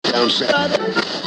Down south.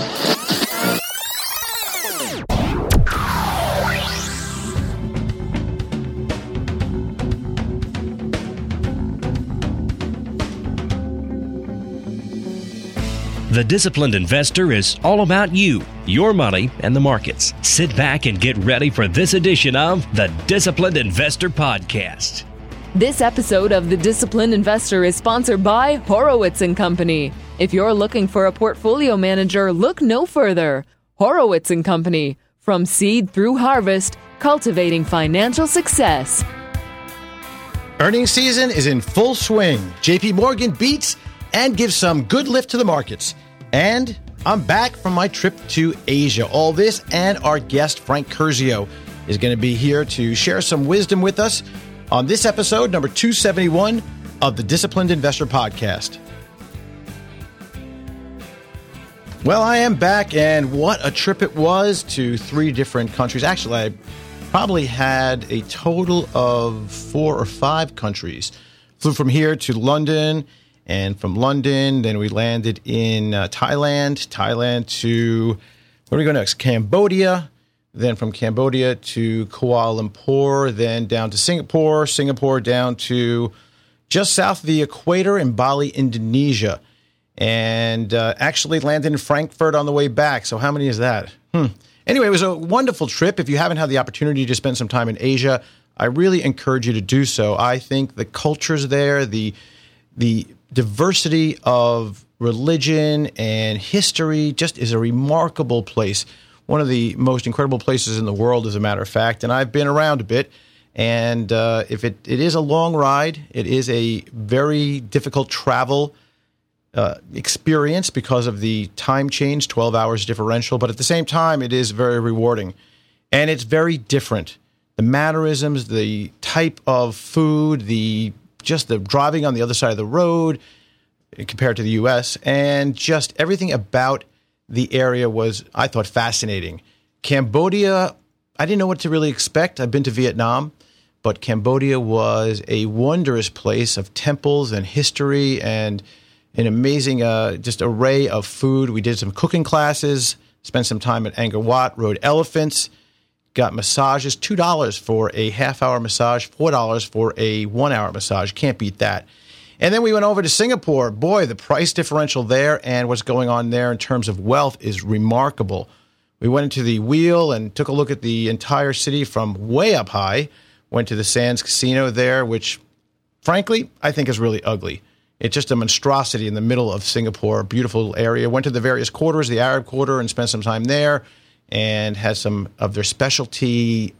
The Disciplined Investor is all about you, your money, and the markets. Sit back and get ready for this edition of the Disciplined Investor Podcast. This episode of The Disciplined Investor is sponsored by Horowitz & Company. If you're looking for a portfolio manager, look no further. Horowitz & Company. From seed through harvest, cultivating financial success. Earnings season is in full swing. JP Morgan beats and gives some good lift to the markets. And I'm back from my trip to Asia. All this and our guest, Frank Curzio, is going to be here to share some wisdom with us on this episode, number 271 of the Disciplined Investor Podcast. Well, I am back, and what a trip it was to 3 different countries. Actually, I probably had a total of 4 or 5 countries. Flew from here to London, and from London, then we landed in Thailand to, where do we go next? Cambodia. Then from Cambodia to Kuala Lumpur, then down to Singapore down to just south of the equator in Bali, Indonesia. And actually landed in Frankfurt on the way back. So how many is that? Anyway, it was a wonderful trip. If you haven't had the opportunity to spend some time in Asia, I really encourage you to do so. I think the cultures there, the diversity of religion and history just is a remarkable place. One of the most incredible places in the world, as a matter of fact. And I've been around a bit. And if it is a long ride, it is a very difficult travel experience because of the time change, 12 hours differential. But at the same time, it is very rewarding. And it's very different. The mannerisms, the type of food, just the driving on the other side of the road compared to the U.S., and just everything about the area was, I thought, fascinating. Cambodia, I didn't know what to really expect. I've been to Vietnam, but Cambodia was a wondrous place of temples and history and an amazing just array of food. We did some cooking classes, spent some time at Angkor Wat, rode elephants, got massages, $2 for a half-hour massage, $4 for a 1-hour massage. Can't beat that. And then we went over to Singapore. Boy, the price differential there and what's going on there in terms of wealth is remarkable. We went into the wheel and took a look at the entire city from way up high. Went to the Sands Casino there, which, frankly, I think is really ugly. It's just a monstrosity in the middle of Singapore, a beautiful area. Went to the various quarters, the Arab Quarter, and spent some time there. And had some of their specialty.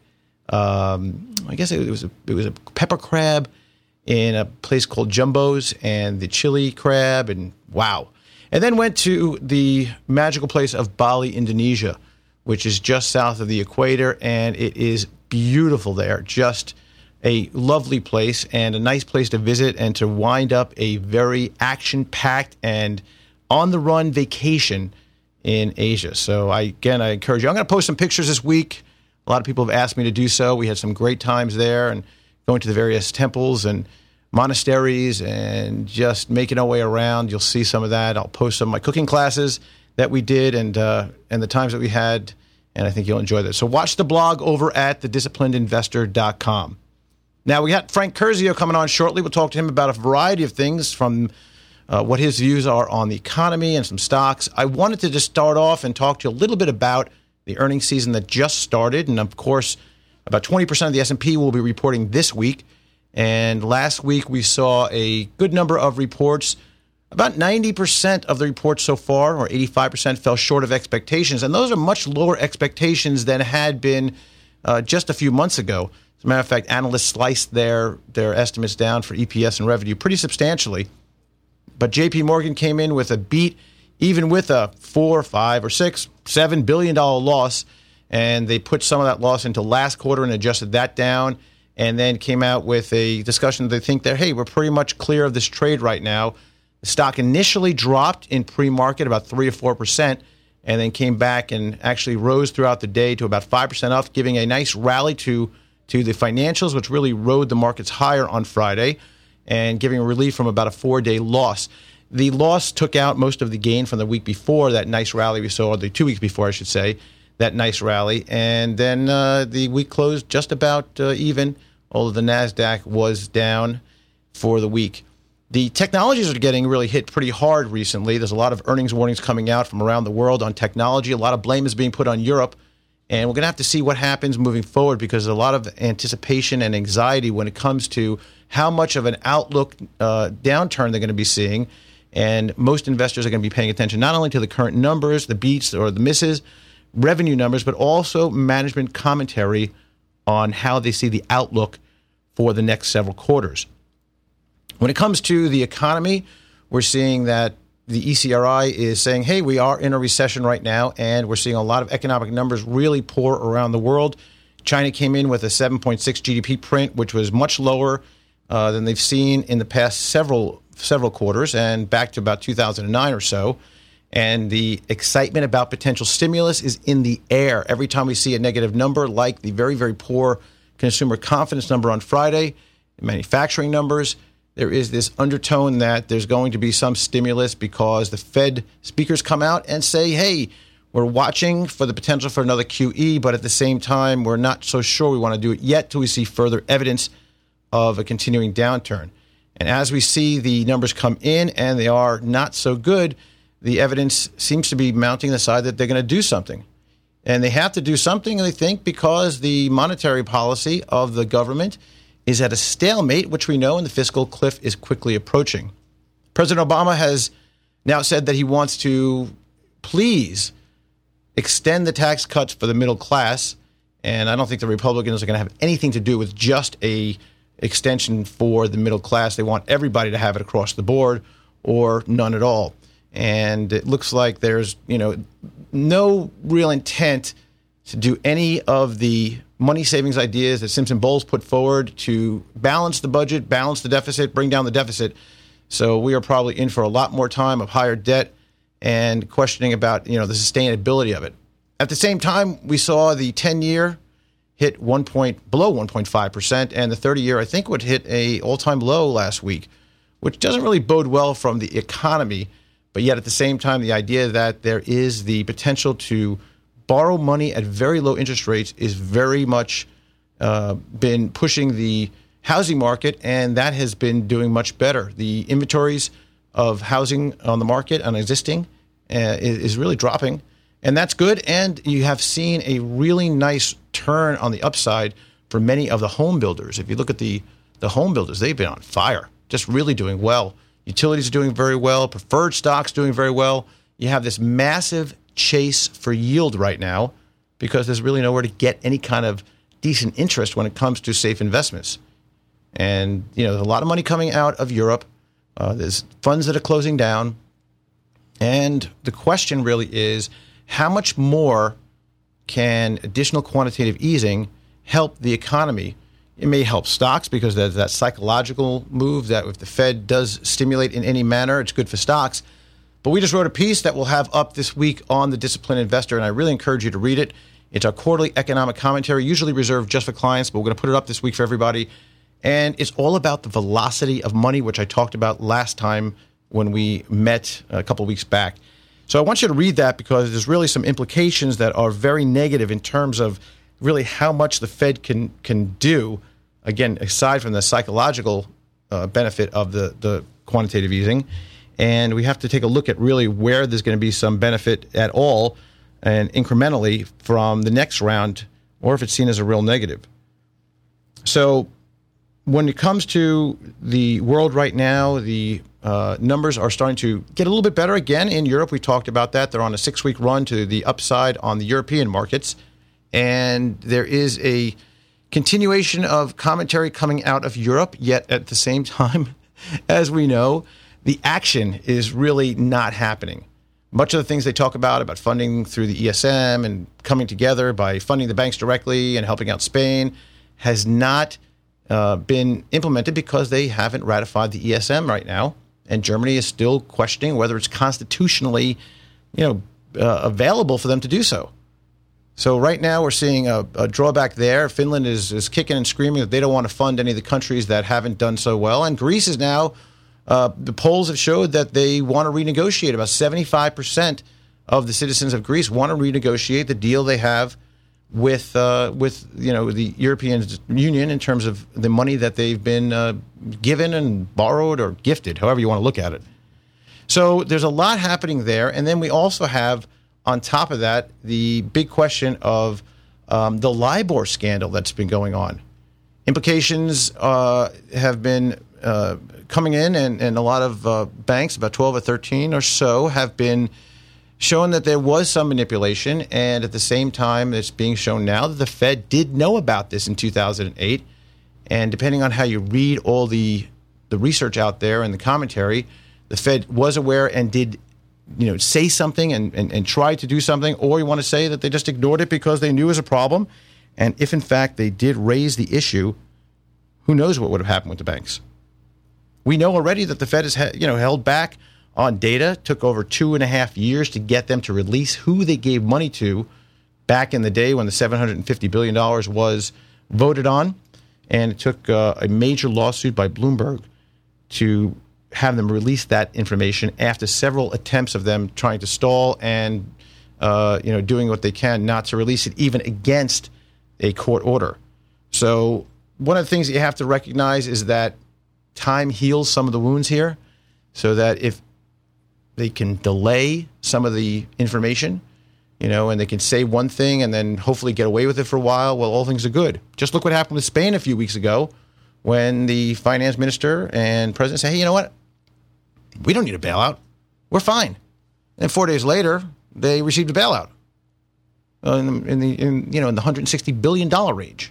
I guess it was a pepper crab in a place called Jumbo's, and the chili crab, and wow. And then went to the magical place of Bali, Indonesia, which is just south of the equator, and it is beautiful there. Just a lovely place and a nice place to visit and to wind up a very action-packed and on-the-run vacation in Asia. So I encourage you. I'm going to post some pictures this week. A lot of people have asked me to do so. We had some great times there and going to the various temples and monasteries and just making our way around. You'll see some of that. I'll post some of my cooking classes that we did and the times that we had, and I think you'll enjoy that. So watch the blog over at thedisciplinedinvestor.com. Now, we got Frank Curzio coming on shortly. We'll talk to him about a variety of things from what his views are on the economy and some stocks. I wanted to just start off and talk to you a little bit about the earnings season that just started. And, of course, about 20% of the S&P will be reporting this week. And last week we saw a good number of reports. About 90% of the reports so far, or 85%, fell short of expectations. And those are much lower expectations than had been just a few months ago. As a matter of fact, analysts sliced their estimates down for EPS and revenue pretty substantially. But JP Morgan came in with a beat, even with a $4, $5, or $6, $7 billion loss. And they put some of that loss into last quarter and adjusted that down, and then came out with a discussion that they think that, hey, we're pretty much clear of this trade right now. The stock initially dropped in pre-market about 3 or 4%, and then came back and actually rose throughout the day to about 5% up, giving a nice rally to the financials, which really rode the markets higher on Friday, and giving relief from about a 4-day loss. The loss took out most of the gain from the week before, that nice rally we saw, the 2 weeks before, I should say, that nice rally. And then the week closed just about even, although the NASDAQ was down for the week. The technologies are getting really hit pretty hard recently. There's a lot of earnings warnings coming out from around the world on technology. A lot of blame is being put on Europe. And we're going to have to see what happens moving forward because there's a lot of anticipation and anxiety when it comes to how much of an outlook downturn they're going to be seeing. And most investors are going to be paying attention not only to the current numbers, the beats or the misses, revenue numbers, but also management commentary on how they see the outlook for the next several quarters. When it comes to the economy, we're seeing that the ECRI is saying, hey, we are in a recession right now, and we're seeing a lot of economic numbers really poor around the world. China came in with a 7.6 GDP print, which was much lower than they've seen in the past several quarters and back to about 2009 or so. And the excitement about potential stimulus is in the air. Every time we see a negative number, like the very, very poor consumer confidence number on Friday, manufacturing numbers, there is this undertone that there's going to be some stimulus because the Fed speakers come out and say, hey, we're watching for the potential for another QE, but at the same time, we're not so sure we want to do it yet till we see further evidence of a continuing downturn. And as we see the numbers come in and they are not so good, the evidence seems to be mounting the side that they're going to do something. And they have to do something, they think, because the monetary policy of the government is at a stalemate, which we know, and the fiscal cliff is quickly approaching. President Obama has now said that he wants to please extend the tax cuts for the middle class, and I don't think the Republicans are going to have anything to do with just a extension for the middle class. They want everybody to have it across the board or none at all. And it looks like there's, no real intent to do any of the money savings ideas that Simpson Bowles put forward to balance the budget, balance the deficit, bring down the deficit. So we are probably in for a lot more time of higher debt and questioning about, the sustainability of it. At the same time, we saw the 10-year hit below 1.5%, and the 30-year, I think, would hit a all-time low last week, which doesn't really bode well from the economy. But yet at the same time, the idea that there is the potential to borrow money at very low interest rates is very much been pushing the housing market, and that has been doing much better. The inventories of housing on the market, on existing, is really dropping, and that's good. And you have seen a really nice turn on the upside for many of the home builders. If you look at the home builders, they've been on fire, just really doing well. Utilities are doing very well. Preferred stocks doing very well. You have this massive chase for yield right now because there's really nowhere to get any kind of decent interest when it comes to safe investments. And, there's a lot of money coming out of Europe. There's funds that are closing down. And the question really is, how much more can additional quantitative easing help the economy? It may help stocks because there's that psychological move that if the Fed does stimulate in any manner, it's good for stocks. But we just wrote a piece that we'll have up this week on the Disciplined Investor, and I really encourage you to read it. It's our quarterly economic commentary, usually reserved just for clients, but we're going to put it up this week for everybody. And it's all about the velocity of money, which I talked about last time when we met a couple of weeks back. So I want you to read that because there's really some implications that are very negative in terms of really how much the Fed can do, again, aside from the psychological benefit of the quantitative easing. And we have to take a look at really where there's going to be some benefit at all and incrementally from the next round, or if it's seen as a real negative. So when it comes to the world right now, the numbers are starting to get a little bit better again in Europe. We talked about that. They're on a 6-week run to the upside on the European markets. And there is a continuation of commentary coming out of Europe, yet at the same time, as we know, the action is really not happening. Much of the things they talk about funding through the ESM and coming together by funding the banks directly and helping out Spain has not been implemented because they haven't ratified the ESM right now. And Germany is still questioning whether it's constitutionally, available for them to do so. So right now we're seeing a drawback there. Finland is kicking and screaming that they don't want to fund any of the countries that haven't done so well. And Greece is now The polls have showed that they want to renegotiate. About 75% of the citizens of Greece want to renegotiate the deal they have with the European Union in terms of the money that they've been given and borrowed or gifted, however you want to look at it. So there's a lot happening there. And then we also have, on top of that, the big question of the LIBOR scandal that's been going on. Implications have been coming in, and a lot of banks, about 12 or 13 or so, have been showing that there was some manipulation. And at the same time, it's being shown now that the Fed did know about this in 2008. And depending on how you read all the research out there and the commentary, the Fed was aware and did say something and try to do something, or you want to say that they just ignored it because they knew it was a problem. And if, in fact, they did raise the issue, who knows what would have happened with the banks. We know already that the Fed has held back on data, took over 2.5 years to get them to release who they gave money to back in the day when the $750 billion was voted on. And it took a major lawsuit by Bloomberg to have them release that information after several attempts of them trying to stall and doing what they can not to release it, even against a court order. So one of the things that you have to recognize is that time heals some of the wounds here, so that if they can delay some of the information, and they can say one thing and then hopefully get away with it for a while, well, all things are good. Just look what happened with Spain a few weeks ago when the finance minister and president said, hey, you know what? We don't need a bailout. We're fine. And 4 days later, they received a bailout in the $160 billion range.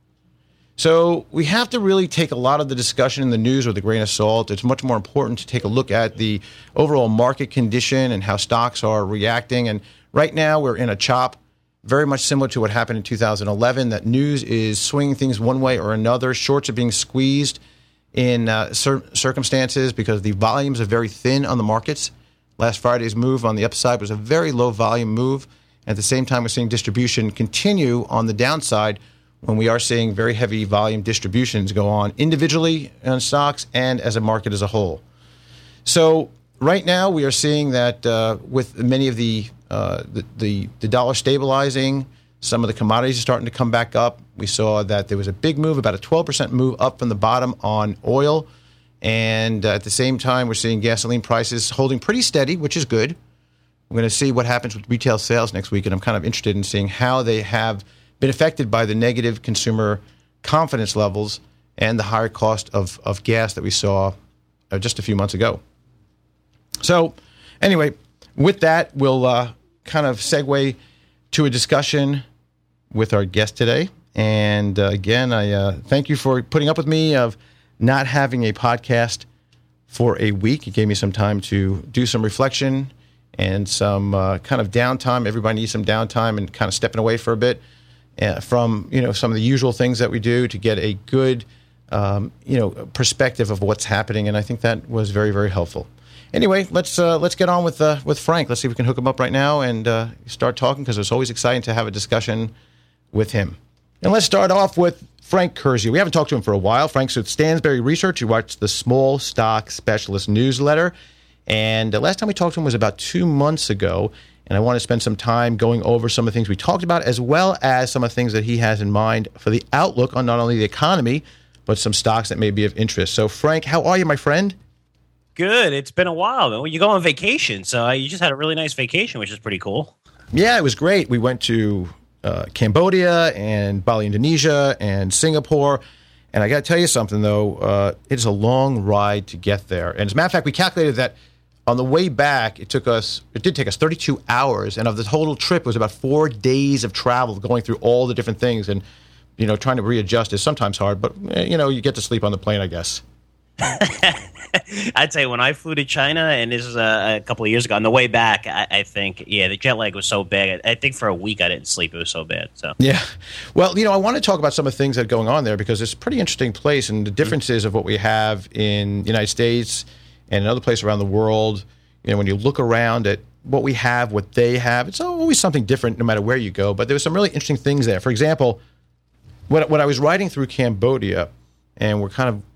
So we have to really take a lot of the discussion in the news with a grain of salt. It's much more important to take a look at the overall market condition and how stocks are reacting. And right now we're in a chop, very much similar to what happened in 2011, that news is swinging things one way or another. Shorts are being squeezed in circumstances because the volumes are very thin on the markets. Last Friday's move on the upside was a very low volume move. At the same time, we're seeing distribution continue on the downside when we are seeing very heavy volume distributions go on individually on stocks and as a market as a whole. So right now we are seeing that with many of the dollar stabilizing, some of the commodities are starting to come back up. We saw that there was a big move, about a 12% move up from the bottom on oil. And at the same time, we're seeing gasoline prices holding pretty steady, which is good. We're going to see what happens with retail sales next week, and I'm kind of interested in seeing how they have been affected by the negative consumer confidence levels and the higher cost of gas that we saw just a few months ago. So anyway, with that, we'll kind of segue to a discussion with our guest today. And again, I thank you for putting up with me of not having a podcast for a week. It gave me some time to do some reflection and some kind of downtime. Everybody needs some downtime and kind of stepping away for a bit from some of the usual things that we do to get a good perspective of what's happening. And I think that was very, very helpful. Anyway, let's get on with Frank. Let's see if we can hook him up right now and start talking, because it's always exciting to have a discussion with him. And let's start off with Frank Kersey. We haven't talked to him for a while. Frank's with Stansberry Research. He writes the Small Stock Specialist newsletter. And the last time we talked to him was about 2 months ago. And I want to spend some time going over some of the things we talked about, as well as some of the things that he has in mind for the outlook on not only the economy, but some stocks that may be of interest. So, Frank, how are you, my friend? Good. It's been a while. You go on vacation, so you just had a really nice vacation, which is pretty cool. Yeah, it was great. We went to Cambodia and Bali, Indonesia, and Singapore. And I got to tell you something, though. It is a long ride to get there. And as a matter of fact, we calculated that on the way back, it did take us 32 hours. And of the total trip, it was about 4 days of travel going through all the different things. And, trying to readjust is sometimes hard. But, you get to sleep on the plane, I guess. I'd say when I flew to China, and this is a couple of years ago, on the way back, I think, the jet lag was so bad. I think for a week I didn't sleep. It was so bad. So yeah. Well, I want to talk about some of the things that are going on there, because it's a pretty interesting place, and the differences of what we have in the United States and another place around the world. When you look around at what we have, what they have, it's always something different no matter where you go. But there were some really interesting things there. For example, when I was riding through Cambodia, and we're kind of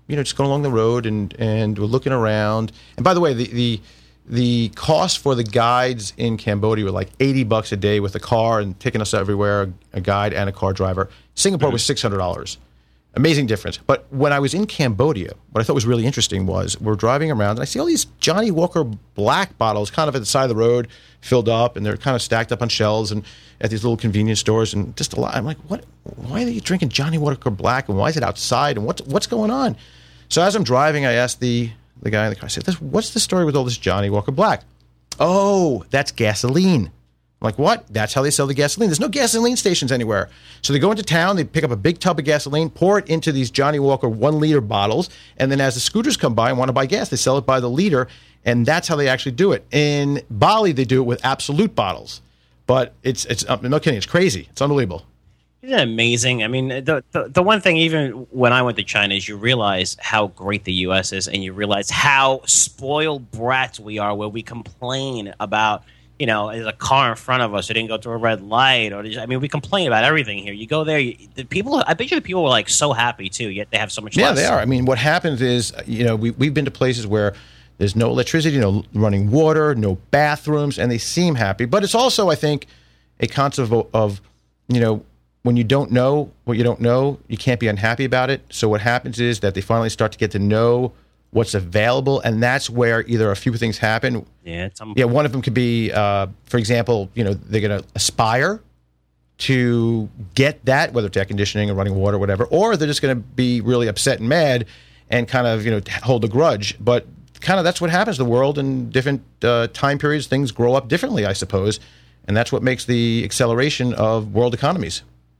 just going along the road and we're looking around. And by the way, the cost for the guides in Cambodia were like $80 a day with a car and taking us everywhere, a guide and a car driver. Singapore was $600. Amazing difference. But when I was in Cambodia, what I thought was really interesting was we're driving around and I see all these Johnny Walker Black bottles kind of at the side of the road filled up, and they're kind of stacked up on shelves and at these little convenience stores, and just a lot. I'm like, what? Why are you drinking Johnny Walker Black, and why is it outside, and what's going on? So as I'm driving, I asked the guy in the car, I said, what's the story with all this Johnny Walker Black? Oh, that's gasoline. I'm like, what? That's how they sell the gasoline. There's no gasoline stations anywhere. So they go into town, they pick up a big tub of gasoline, pour it into these Johnny Walker 1-liter bottles, and then as the scooters come by and want to buy gas, they sell it by the liter, and that's how they actually do it. In Bali, they do it with Absolute bottles. But it's no kidding, it's crazy. It's unbelievable. Isn't it amazing? I mean, the one thing, even when I went to China, is you realize how great the U.S. is, and you realize how spoiled brats we are, where we complain about, there's a car in front of us who didn't go through a red light, we complain about everything here. You go there, I bet you the people were like so happy too, yet they have so much less. Yeah, they are. I mean, what happens is, we've been to places where there's no electricity, no running water, no bathrooms, and they seem happy. But it's also, I think, a concept of when you don't know what you don't know, you can't be unhappy about it. So what happens is that they finally start to get to know what's available, and that's where either a few things happen. One of them could be, for example, they're going to aspire to get that, whether it's air conditioning or running water or whatever, or they're just going to be really upset and mad and kind of, hold a grudge. But kind of that's what happens to the world in different time periods. Things grow up differently, I suppose, and that's what makes the acceleration of world economies.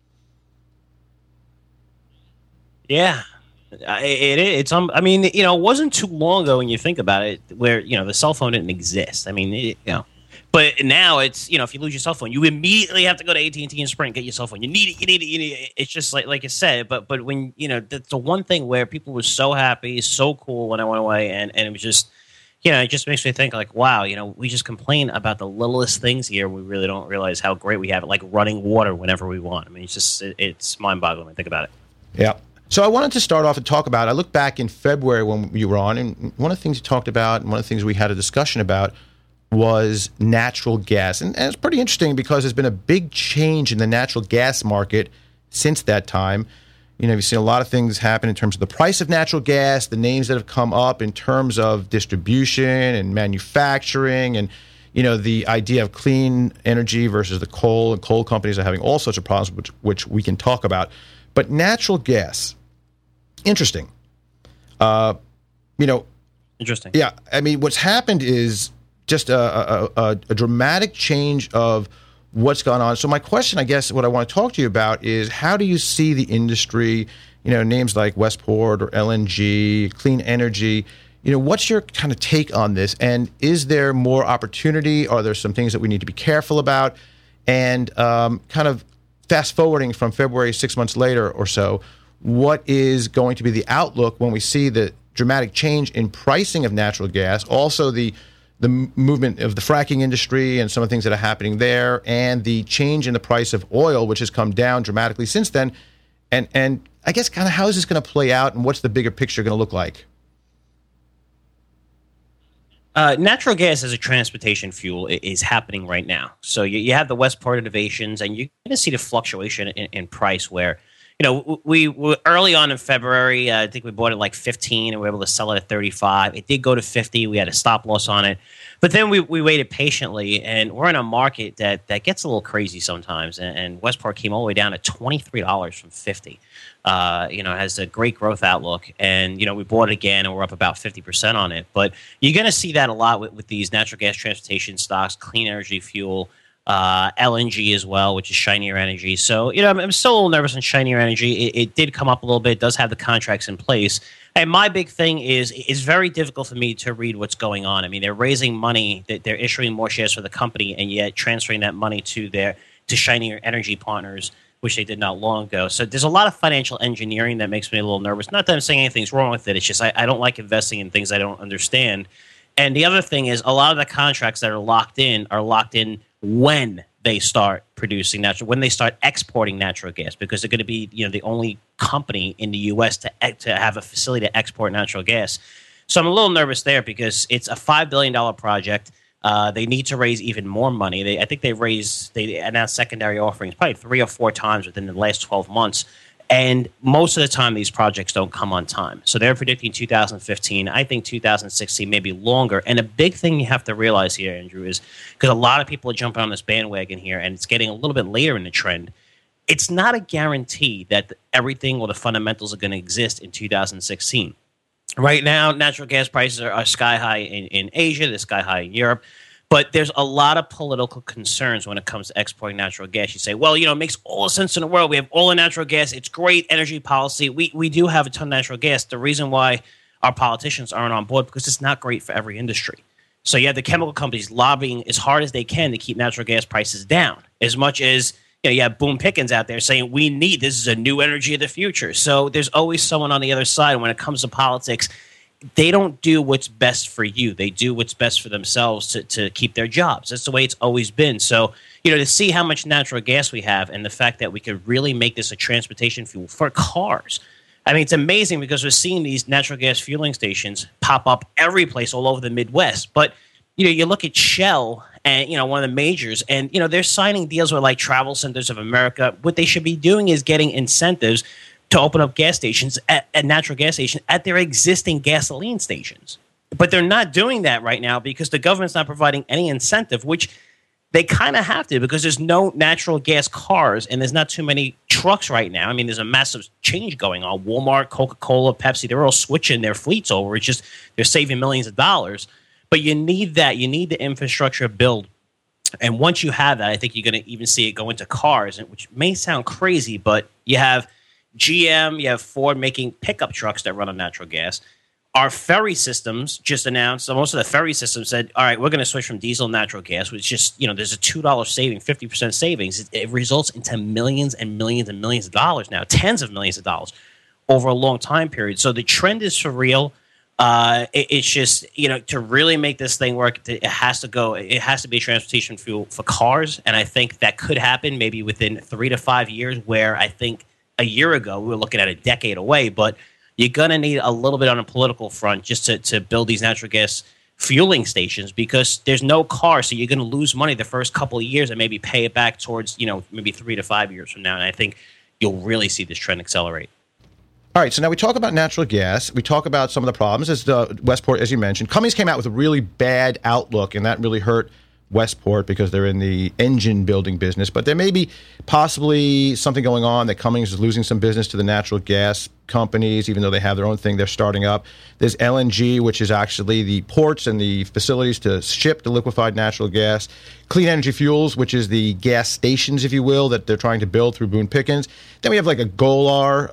Yeah. It wasn't too long ago when you think about it where, the cell phone didn't exist. But now it's, if you lose your cell phone, you immediately have to go to AT&T and Sprint, get your cell phone. You need it. It's just like you said. But when, that's the one thing where people were so happy, so cool when I went away. And it was just, it just makes me think like, wow, we just complain about the littlest things here. We really don't realize how great we have it, like running water whenever we want. It's mind-boggling when I think about it. Yeah. So I wanted to start off and talk about, I looked back in February when you were on, and one of the things you talked about and one of the things we had a discussion about was natural gas. And it's pretty interesting because there's been a big change in the natural gas market since that time. You've seen a lot of things happen in terms of the price of natural gas, the names that have come up in terms of distribution and manufacturing, and, the idea of clean energy versus the coal, and coal companies are having all sorts of problems, which we can talk about. But natural gas, interesting. Interesting. Yeah, what's happened is just a dramatic change of what's gone on. So my question, I guess, what I want to talk to you about is how do you see the industry, names like Westport or LNG, clean energy, what's your kind of take on this? And is there more opportunity? Are there some things that we need to be careful about? And kind of fast forwarding from February 6 months later or so, what is going to be the outlook when we see the dramatic change in pricing of natural gas, also the movement of the fracking industry and some of the things that are happening there, and the change in the price of oil, which has come down dramatically since then, and I guess kind of how is this going to play out, and what's the bigger picture going to look like? Natural gas as a transportation fuel is happening right now. So you have the Westport innovations, and you're going to see the fluctuation in price where, we were early on in February, I think we bought it like 15 and we were able to sell it at 35. It did go to 50. We had a stop loss on it. But then we waited patiently, and we're in a market that gets a little crazy sometimes. And Westport came all the way down to $23 from 50. It has a great growth outlook. And, we bought it again, and we're up about 50% on it. But you're going to see that a lot with these natural gas transportation stocks, clean energy fuel, LNG as well, which is Cheniere Energy. So, I'm still a little nervous on Cheniere Energy. It did come up a little bit. It does have the contracts in place. And my big thing is it's very difficult for me to read what's going on. They're raising money. They're issuing more shares for the company, and yet transferring that money to Cheniere Energy partners, which they did not long ago. So there's a lot of financial engineering that makes me a little nervous. Not that I'm saying anything's wrong with it. It's just I don't like investing in things I don't understand. And the other thing is a lot of the contracts that are locked in when they start producing natural, when they start exporting natural gas, because they're going to be, the only company in the U.S. to have a facility to export natural gas. So I'm a little nervous there because it's a $5 billion project. They need to raise even more money. I think they announced secondary offerings probably 3 or 4 times within the last 12 months. And most of the time, these projects don't come on time. So they're predicting 2015. I think 2016, maybe longer. And a big thing you have to realize here, Andrew, is because a lot of people are jumping on this bandwagon here, and it's getting a little bit later in the trend. It's not a guarantee that everything or the fundamentals are going to exist in 2016. Right now, natural gas prices are sky high in Asia. They're sky high in Europe. But there's a lot of political concerns when it comes to exporting natural gas. You say, well, it makes all the sense in the world. We have all the natural gas. It's great energy policy. We do have a ton of natural gas. The reason why our politicians aren't on board, because it's not great for every industry. So you have the chemical companies lobbying as hard as they can to keep natural gas prices down. As much as you have Boone Pickens out there saying this is a new energy of the future. So there's always someone on the other side when it comes to politics. They don't do what's best for you. They do what's best for themselves to keep their jobs. That's the way it's always been. So, to see how much natural gas we have and the fact that we could really make this a transportation fuel for cars. I mean, it's amazing because we're seeing these natural gas fueling stations pop up every place all over the Midwest. But, you look at Shell and, one of the majors, and, they're signing deals with like Travel Centers of America. What they should be doing is getting incentives to open up gas stations at natural gas stations at their existing gasoline stations. But they're not doing that right now because the government's not providing any incentive, which they kind of have to because there's no natural gas cars and there's not too many trucks right now. I mean, there's a massive change going on. Walmart, Coca-Cola, Pepsi, they're all switching their fleets over. It's just they're saving millions of dollars. But you need that. You need the infrastructure build. And once you have that, I think you're going to even see it go into cars, which may sound crazy, but you have GM, you have Ford making pickup trucks that run on natural gas. Our ferry systems just announced, most of the ferry systems said, all right, we're going to switch from diesel to natural gas, which just, there's a $2 saving, 50% savings. It results into millions and millions and millions of dollars now, tens of millions of dollars over a long time period. So the trend is for real. It's just, to really make this thing work, it has to be a transportation fuel for cars. And I think that could happen maybe within 3 to 5 years, where I think a year ago we were looking at a decade away. But you're going to need a little bit on a political front just to build these natural gas fueling stations because there's no car. So you're going to lose money the first couple of years and maybe pay it back towards, maybe 3 to 5 years from now. And I think you'll really see this trend accelerate. All right, so now we talk about natural gas. We talk about some of the problems. As Westport, as you mentioned, Cummins came out with a really bad outlook, and that really hurt Westport because they're in the engine building business. But there may be possibly something going on that Cummins is losing some business to the natural gas companies, even though they have their own thing they're starting up. There's LNG, which is actually the ports and the facilities to ship the liquefied natural gas. Clean Energy Fuels, which is the gas stations, if you will, that they're trying to build through Boone Pickens. Then we have like a Golar,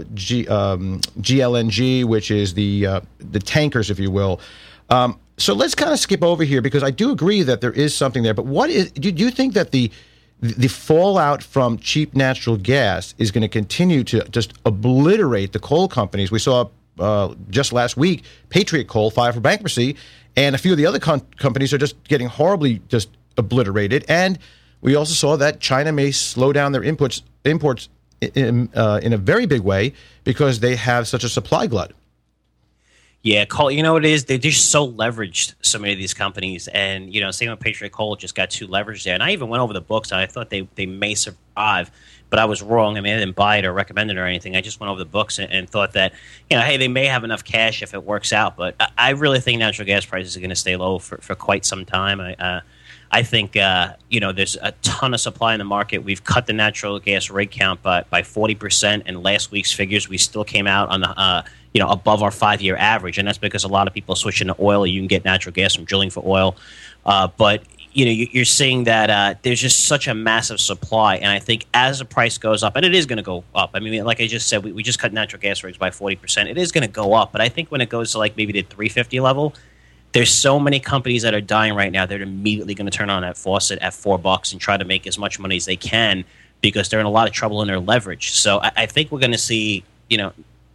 GLNG, which is the tankers, if you will. So let's kind of skip over here because I do agree that there is something there. But do you think that the fallout from cheap natural gas is going to continue to just obliterate the coal companies? We saw just last week Patriot Coal filed for bankruptcy, and a few of the other companies are just getting horribly just obliterated. And we also saw that China may slow down their imports in a very big way because they have such a supply glut. Yeah, coal. You know what it is? They're just so leveraged, so many of these companies. And, same with Patriot Coal, just got too leveraged there. And I even went over the books, and I thought they may survive, but I was wrong. I mean, I didn't buy it or recommend it or anything. I just went over the books and thought that, hey, they may have enough cash if it works out. But I really think natural gas prices are going to stay low for quite some time. I think, there's a ton of supply in the market. We've cut the natural gas rig count by 40%. And last week's figures, we still came out on the above our 5-year average. And that's because a lot of people are switching to oil. You can get natural gas from drilling for oil. But, you're seeing that there's just such a massive supply. And I think as the price goes up, and it is going to go up. I mean, like I just said, we just cut natural gas rigs by 40%. It is going to go up. But I think when it goes to like maybe the 350 level, there's so many companies that are dying right now. They're immediately going to turn on that faucet at $4 and try to make as much money as they can because they're in a lot of trouble in their leverage. So I think we're going to see,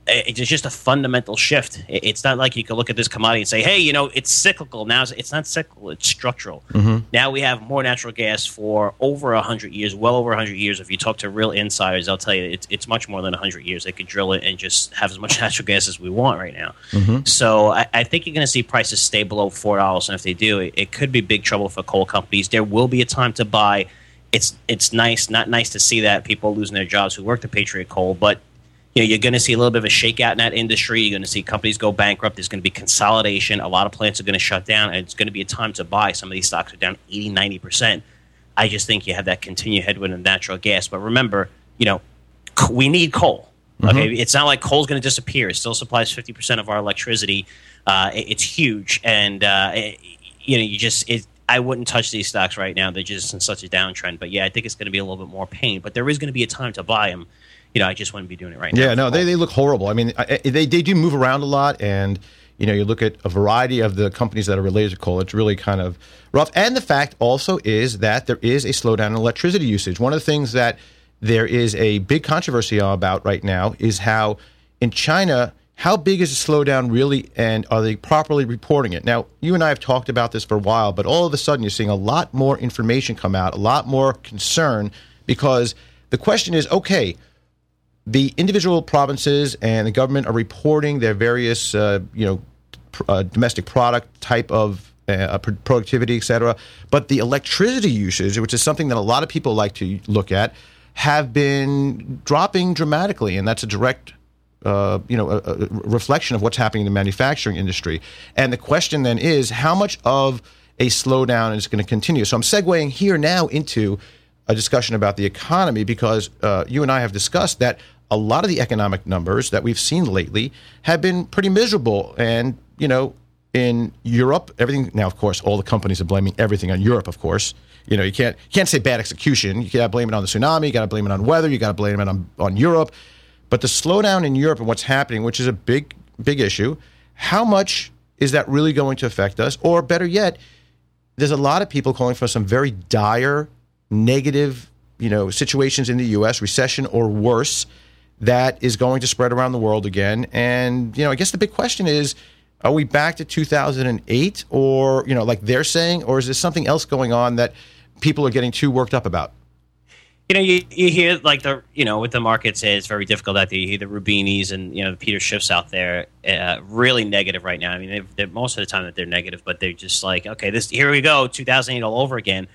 it's just a fundamental shift. It's not like you can look at this commodity and say, hey, it's cyclical. Now it's not cyclical, it's structural. Now we have more natural gas for over 100 years, well over 100 years. If you talk to real insiders, they'll tell you it's much more than 100 years. They could drill it and just have as much natural gas as we want right now. So I think you're going to see prices stay below $4. And if they do, it could be big trouble for coal companies. There will be a time to buy. It's not nice to see that people losing their jobs who work at Patriot Coal, but you're going to see a little bit of a shakeout in that industry. You're going to see companies go bankrupt. There's going to be consolidation. A lot of plants are going to shut down, and it's going to be a time to buy. Some of these stocks are down 80, 90%. I just think you have that continued headwind in natural gas. But remember, we need coal. Okay, It's not like coal's going to disappear. It still supplies 50% of our electricity. It's huge, and I wouldn't touch these stocks right now. They're just in such a downtrend. But yeah, I think it's going to be a little bit more pain. But there is going to be a time to buy them. I just wouldn't be doing it right now. Yeah, no, they look horrible. I mean, they do move around a lot, and you look at a variety of the companies that are related to coal. It's really kind of rough. And the fact also is that there is a slowdown in electricity usage. One of the things that there is a big controversy about right now is how in China, how big is the slowdown really, and are they properly reporting it? Now, you and I have talked about this for a while, but all of a sudden you're seeing a lot more information come out, a lot more concern, because the question is, okay, the individual provinces and the government are reporting their various, domestic product type of productivity, et cetera. But the electricity usage, which is something that a lot of people like to look at, have been dropping dramatically, and that's a direct, a reflection of what's happening in the manufacturing industry. And the question then is, how much of a slowdown is going to continue? So I'm segueing here now into a discussion about the economy, because you and I have discussed that a lot of the economic numbers that we've seen lately have been pretty miserable. And, in Europe, everything, now, of course, all the companies are blaming everything on Europe, of course. You can't say bad execution. You got to blame it on the tsunami. You got to blame it on weather. You got to blame it on Europe. But the slowdown in Europe and what's happening, which is a big issue, how much is that really going to affect us? Or better yet, there's a lot of people calling for some very dire, negative, situations in the U.S., recession or worse, that is going to spread around the world again. And, I guess the big question is, are we back to 2008 or, like they're saying, or is there something else going on that people are getting too worked up about? You hear like with the markets, it's very difficult out there. You hear the Rubinis and, the Peter Schiffs out there really negative right now. I mean, they're most of the time that they're negative, but they're just like, okay, here we go, 2008 all over again.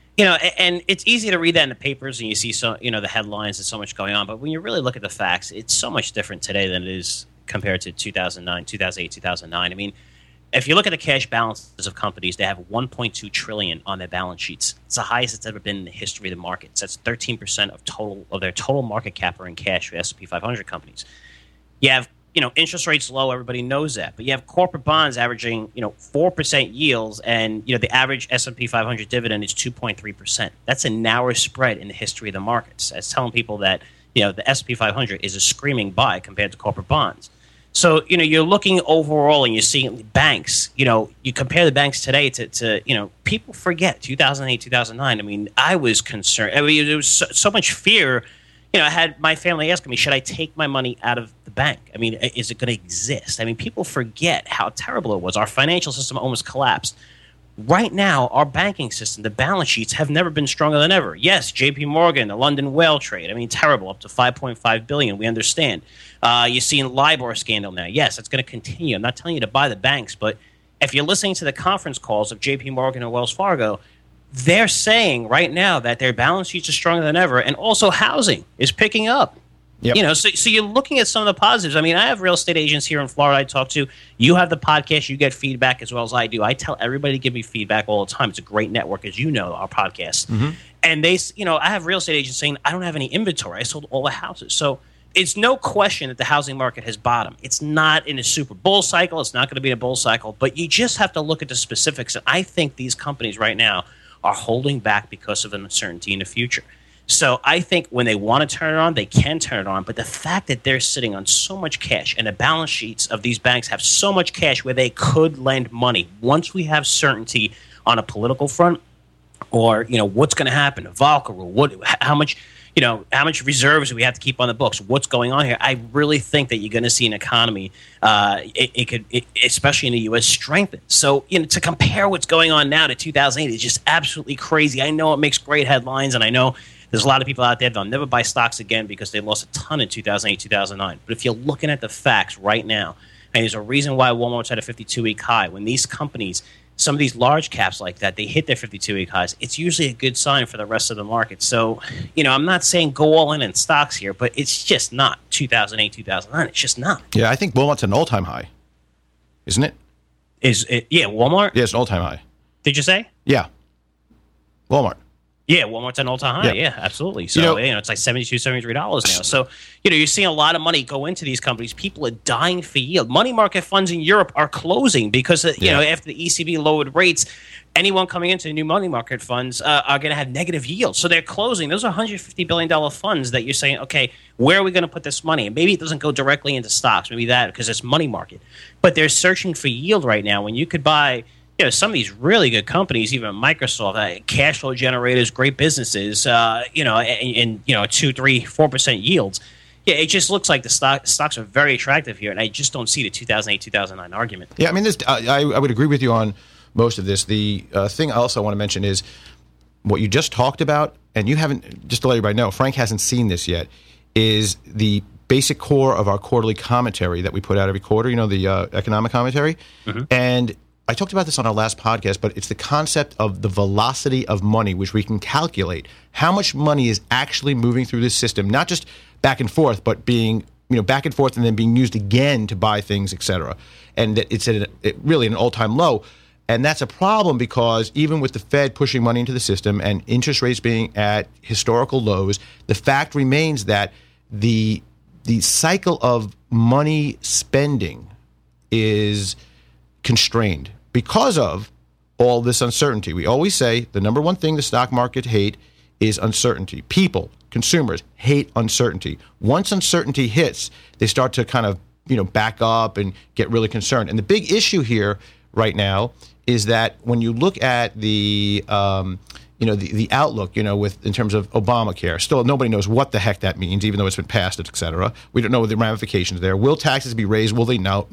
And it's easy to read that in the papers and you see the headlines and so much going on. But when you really look at the facts, it's so much different today than it is compared to 2009, 2008, 2009. I mean, if you look at the cash balances of companies, they have $1.2 trillion on their balance sheets. It's the highest it's ever been in the history of the markets. That's 13% of their total market cap are in cash for S&P 500 companies. You have interest rates low, everybody knows that. But you have corporate bonds averaging, 4% yields, and, the average S&P 500 dividend is 2.3%. That's a narrow spread in the history of the markets. That's telling people that, the S&P 500 is a screaming buy compared to corporate bonds. So, you're looking overall and you're seeing banks, you compare the banks today to people forget 2008, 2009. I mean, I was concerned. I mean, there was so much fear. I had my family asking me, should I take my money out of the bank? I mean, is it going to exist? I mean, people forget how terrible it was. Our financial system almost collapsed. Right now, our banking system, the balance sheets have never been stronger than ever. Yes, J.P. Morgan, the London whale trade. I mean, terrible, up to $5.5 billion. We understand. You're seeing LIBOR scandal now. Yes, it's going to continue. I'm not telling you to buy the banks, but if you're listening to the conference calls of J.P. Morgan and Wells Fargo, they're saying right now that their balance sheets are stronger than ever, and also housing is picking up. Yep. So you're looking at some of the positives. I mean, I have real estate agents here in Florida I talk to. You have the podcast. You get feedback as well as I do. I tell everybody to give me feedback all the time. It's a great network, as you know, our podcast. Mm-hmm. And I have real estate agents saying, I don't have any inventory. I sold all the houses. So it's no question that the housing market has bottomed. It's not in a super bull cycle. It's not going to be a bull cycle. But you just have to look at the specifics. And I think these companies right now are holding back because of uncertainty in the future. So I think when they want to turn it on, they can turn it on. But the fact that they're sitting on so much cash and the balance sheets of these banks have so much cash where they could lend money, once we have certainty on a political front, or what's going to happen, a Volcker rule, how much reserves do we have to keep on the books? What's going on here? I really think that you're going to see an economy, especially in the U.S., strengthen. So, to compare what's going on now to 2008 is just absolutely crazy. I know it makes great headlines, and I know there's a lot of people out there that'll never buy stocks again because they lost a ton in 2008, 2009. But if you're looking at the facts right now, and there's a reason why Walmart's at a 52-week high, when these companies, some of these large caps like that, they hit their 52-week highs, it's usually a good sign for the rest of the market. So, I'm not saying go all in stocks here, but it's just not 2008, 2009. It's just not. Yeah, I think Walmart's an all-time high, isn't it? Is it? Yeah, Walmart? Yeah, it's an all-time high. Did you say? Yeah. Walmart. Yeah, Walmart's an all-time high. Yeah, absolutely. So, it's like $72, $73 now. So, you're seeing a lot of money go into these companies. People are dying for yield. Money market funds in Europe are closing because, after the ECB lowered rates, anyone coming into the new money market funds are going to have negative yields. So they're closing. Those are $150 billion funds that you're saying, okay, where are we going to put this money? And maybe it doesn't go directly into stocks. Maybe that because it's money market. But they're searching for yield right now when you could buy – some of these really good companies, even Microsoft, cash flow generators, great businesses, and 2, 3, 4% yields. Yeah, it just looks like the stocks are very attractive here, and I just don't see the 2008, 2009 argument. Yeah, I mean, I would agree with you on most of this. The thing I also want to mention is what you just talked about, and you haven't, just to let everybody know, Frank hasn't seen this yet, is the basic core of our quarterly commentary that we put out every quarter, the economic commentary. Mm-hmm. And I talked about this on our last podcast, but it's the concept of the velocity of money, which we can calculate how much money is actually moving through this system, not just back and forth, but being back and forth and then being used again to buy things, et cetera. And that it's really an all-time low. And that's a problem because even with the Fed pushing money into the system and interest rates being at historical lows, the fact remains that the cycle of money spending is constrained because of all this uncertainty. We always say the number one thing the stock market hate is uncertainty. People, consumers, hate uncertainty. Once uncertainty hits, they start to kind of back up and get really concerned. And the big issue here right now is that when you look at the outlook, in terms of Obamacare, still nobody knows what the heck that means, even though it's been passed, et cetera. We don't know the ramifications there. Will taxes be raised? Will they not?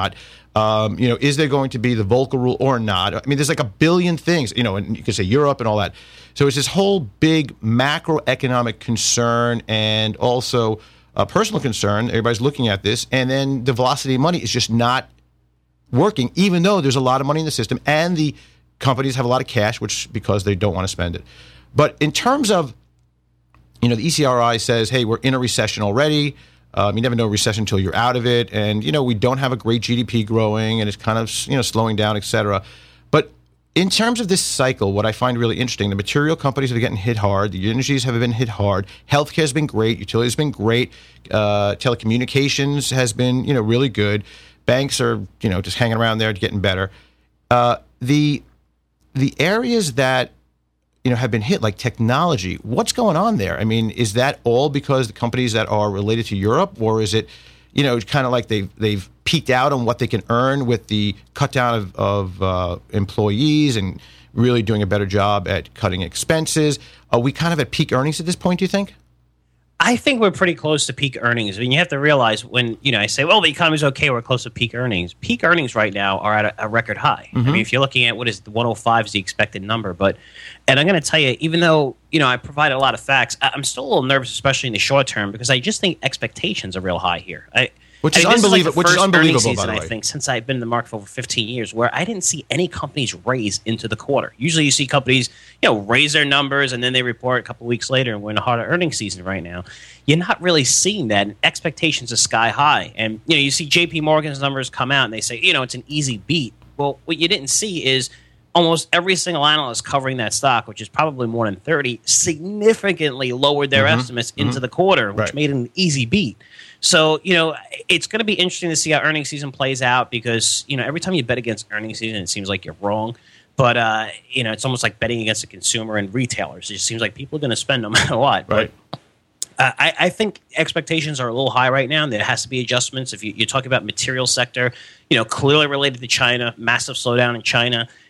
Is there going to be the Volcker rule or not? I mean, there's like a billion things, and you could say Europe and all that. So it's this whole big macroeconomic concern and also a personal concern. Everybody's looking at this. And then the velocity of money is just not working, even though there's a lot of money in the system and the companies have a lot of cash, because they don't want to spend it. But in terms of, the ECRI says, hey, we're in a recession already. You never know a recession until you're out of it. And, we don't have a great GDP growing and it's kind of, slowing down, et cetera. But in terms of this cycle, what I find really interesting, the material companies are getting hit hard. The energies have been hit hard. Healthcare has been great. Utilities has been great. Telecommunications has been, really good. Banks are, just hanging around there, getting better. The areas that have been hit, like technology, what's going on there? I mean, is that all because the companies that are related to Europe, or is it, kind of like they've peaked out on what they can earn with the cut down of employees and really doing a better job at cutting expenses? Are we kind of at peak earnings at this point, do you think? I think we're pretty close to peak earnings. I mean, you have to realize when, I say, well, the economy's okay, we're close to peak earnings. Peak earnings right now are at a record high. Mm-hmm. I mean, if you're looking at what is the 105 is the expected number. And I'm going to tell you, even though, I provide a lot of facts, I'm still a little nervous, especially in the short term, because I just think expectations are real high here. Which is unbelievable, by the way. I think, since I've been in the market for over 15 years, where I didn't see any companies raise into the quarter. Usually you see companies, raise their numbers, and then they report a couple of weeks later, and we're in a harder earnings season right now. You're not really seeing that. Expectations are sky high. And, you see JP Morgan's numbers come out, and they say, it's an easy beat. Well, what you didn't see is almost every single analyst covering that stock, which is probably more than 30, significantly lowered their estimates into the quarter, which made it an easy beat. So, it's going to be interesting to see how earnings season plays out because, every time you bet against earnings season, it seems like you're wrong. But, it's almost like betting against a consumer and retailers. It just seems like people are going to spend no matter what. Right. But, I think expectations are a little high right now. There has to be adjustments. If you're talking about material sector, clearly related to China, massive slowdown in China.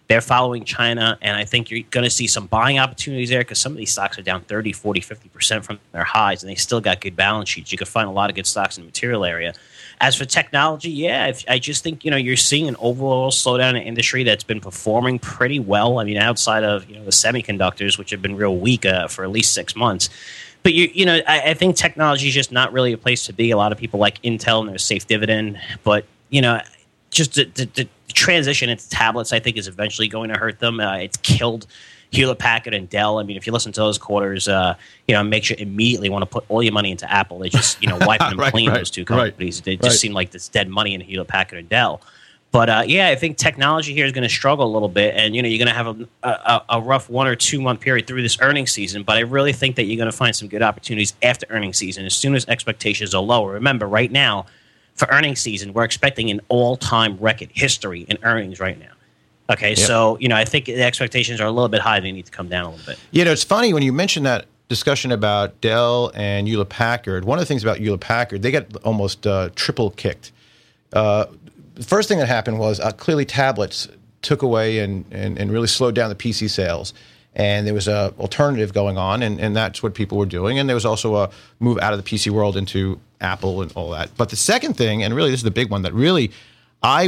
They're following China, and I think you're going to see some buying opportunities there because some of these stocks are down 30, 40, 50% from their highs, and they still got good balance sheets. You can find a lot of good stocks in the material area. As for technology, I just think, you're seeing an overall slowdown in the industry that's been performing pretty well. I mean, outside of, the semiconductors, which have been real weak for at least 6 months. But, I think technology is just not really a place to be. A lot of people like Intel and their safe dividend. But, just the transition into tablets, I think, is eventually going to hurt them. It's killed Hewlett-Packard and Dell. I mean, if you listen to those quarters, it makes you immediately want to put all your money into Apple. They just, wiping them clean, those two companies. They just seem like this dead money in Hewlett-Packard and Dell. But, I think technology here is going to struggle a little bit. And, you're going to have a rough 1 or 2 month period through this earnings season. But I really think that you're going to find some good opportunities after earnings season as soon as expectations are lower. Remember, right now, for earnings season, we're expecting an all-time record history in earnings right now. Okay, yep. So, I think the expectations are a little bit high. They need to come down a little bit. It's funny when you mention that discussion about Dell and Hewlett-Packard. One of the things about Hewlett-Packard, they got almost triple kicked. The first thing that happened was clearly tablets took away and really slowed down the PC sales. And there was an alternative going on, and that's what people were doing. And there was also a move out of the PC world into Apple and all that. But the second thing, and really this is the big one that really I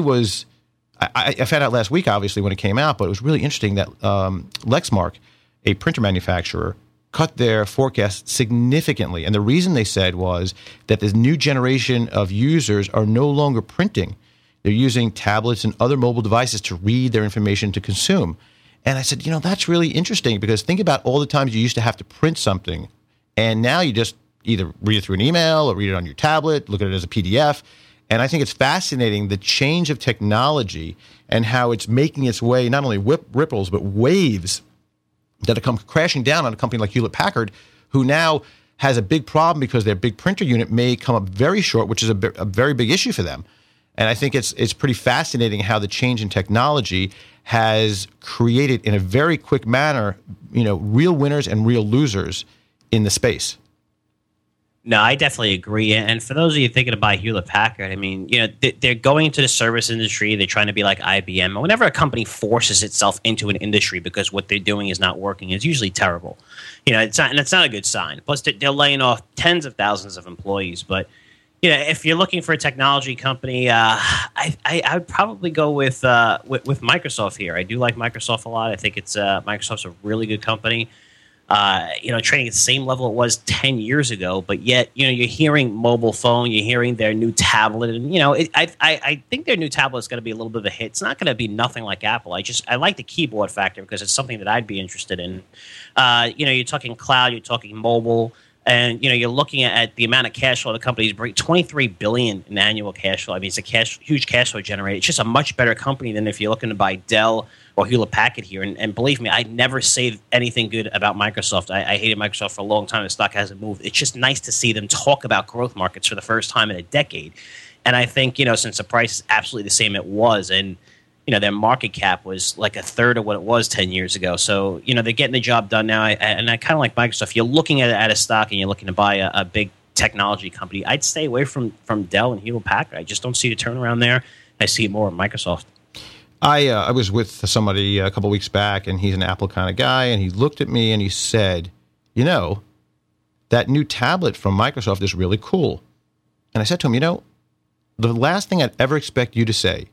found out last week, obviously, when it came out, but it was really interesting that Lexmark, a printer manufacturer, cut their forecast significantly. And the reason they said was that this new generation of users are no longer printing. They're using tablets and other mobile devices to read their information to consume. And I said, that's really interesting because think about all the times you used to have to print something, and now you just either read it through an email or read it on your tablet, look at it as a PDF. And I think it's fascinating, the change of technology and how it's making its way, not only ripples, but waves that have come crashing down on a company like Hewlett-Packard, who now has a big problem because their big printer unit may come up very short, which is a very big issue for them. And I think it's pretty fascinating how the change in technology has created in a very quick manner, real winners and real losers in the space. No, I definitely agree. And for those of you thinking about Hewlett-Packard, I mean, they're going into the service industry. They're trying to be like IBM. And whenever a company forces itself into an industry because what they're doing is not working, it's usually terrible. It's not a good sign. Plus, they're laying off tens of thousands of employees. But if you're looking for a technology company, I would probably go with Microsoft here. I do like Microsoft a lot. I think Microsoft's a really good company. Trading at the same level it was 10 years ago, but yet you're hearing mobile phone, you're hearing their new tablet, and I think their new tablet is going to be a little bit of a hit. It's not going to be nothing like Apple. I like the keyboard factor because it's something that I'd be interested in. You're talking cloud, you're talking mobile. And you're looking at the amount of cash flow the companies bring, $23 billion in annual cash flow. I mean, it's a huge cash flow generator. It's just a much better company than if you're looking to buy Dell or Hewlett-Packard here. And believe me, I never say anything good about Microsoft. I hated Microsoft for a long time. The stock hasn't moved. It's just nice to see them talk about growth markets for the first time in a decade. And I think since the price is absolutely the same it was, and their market cap was like a third of what it was 10 years ago. So, they're getting the job done now. And I kind of like Microsoft. You're looking at a stock and you're looking to buy a big technology company. I'd stay away from Dell and Hewlett-Packard. I just don't see the turnaround there. I see it more in Microsoft. I was with somebody a couple weeks back, and he's an Apple kind of guy, and he looked at me and he said, that new tablet from Microsoft is really cool. And I said to him, the last thing I'd ever expect you to say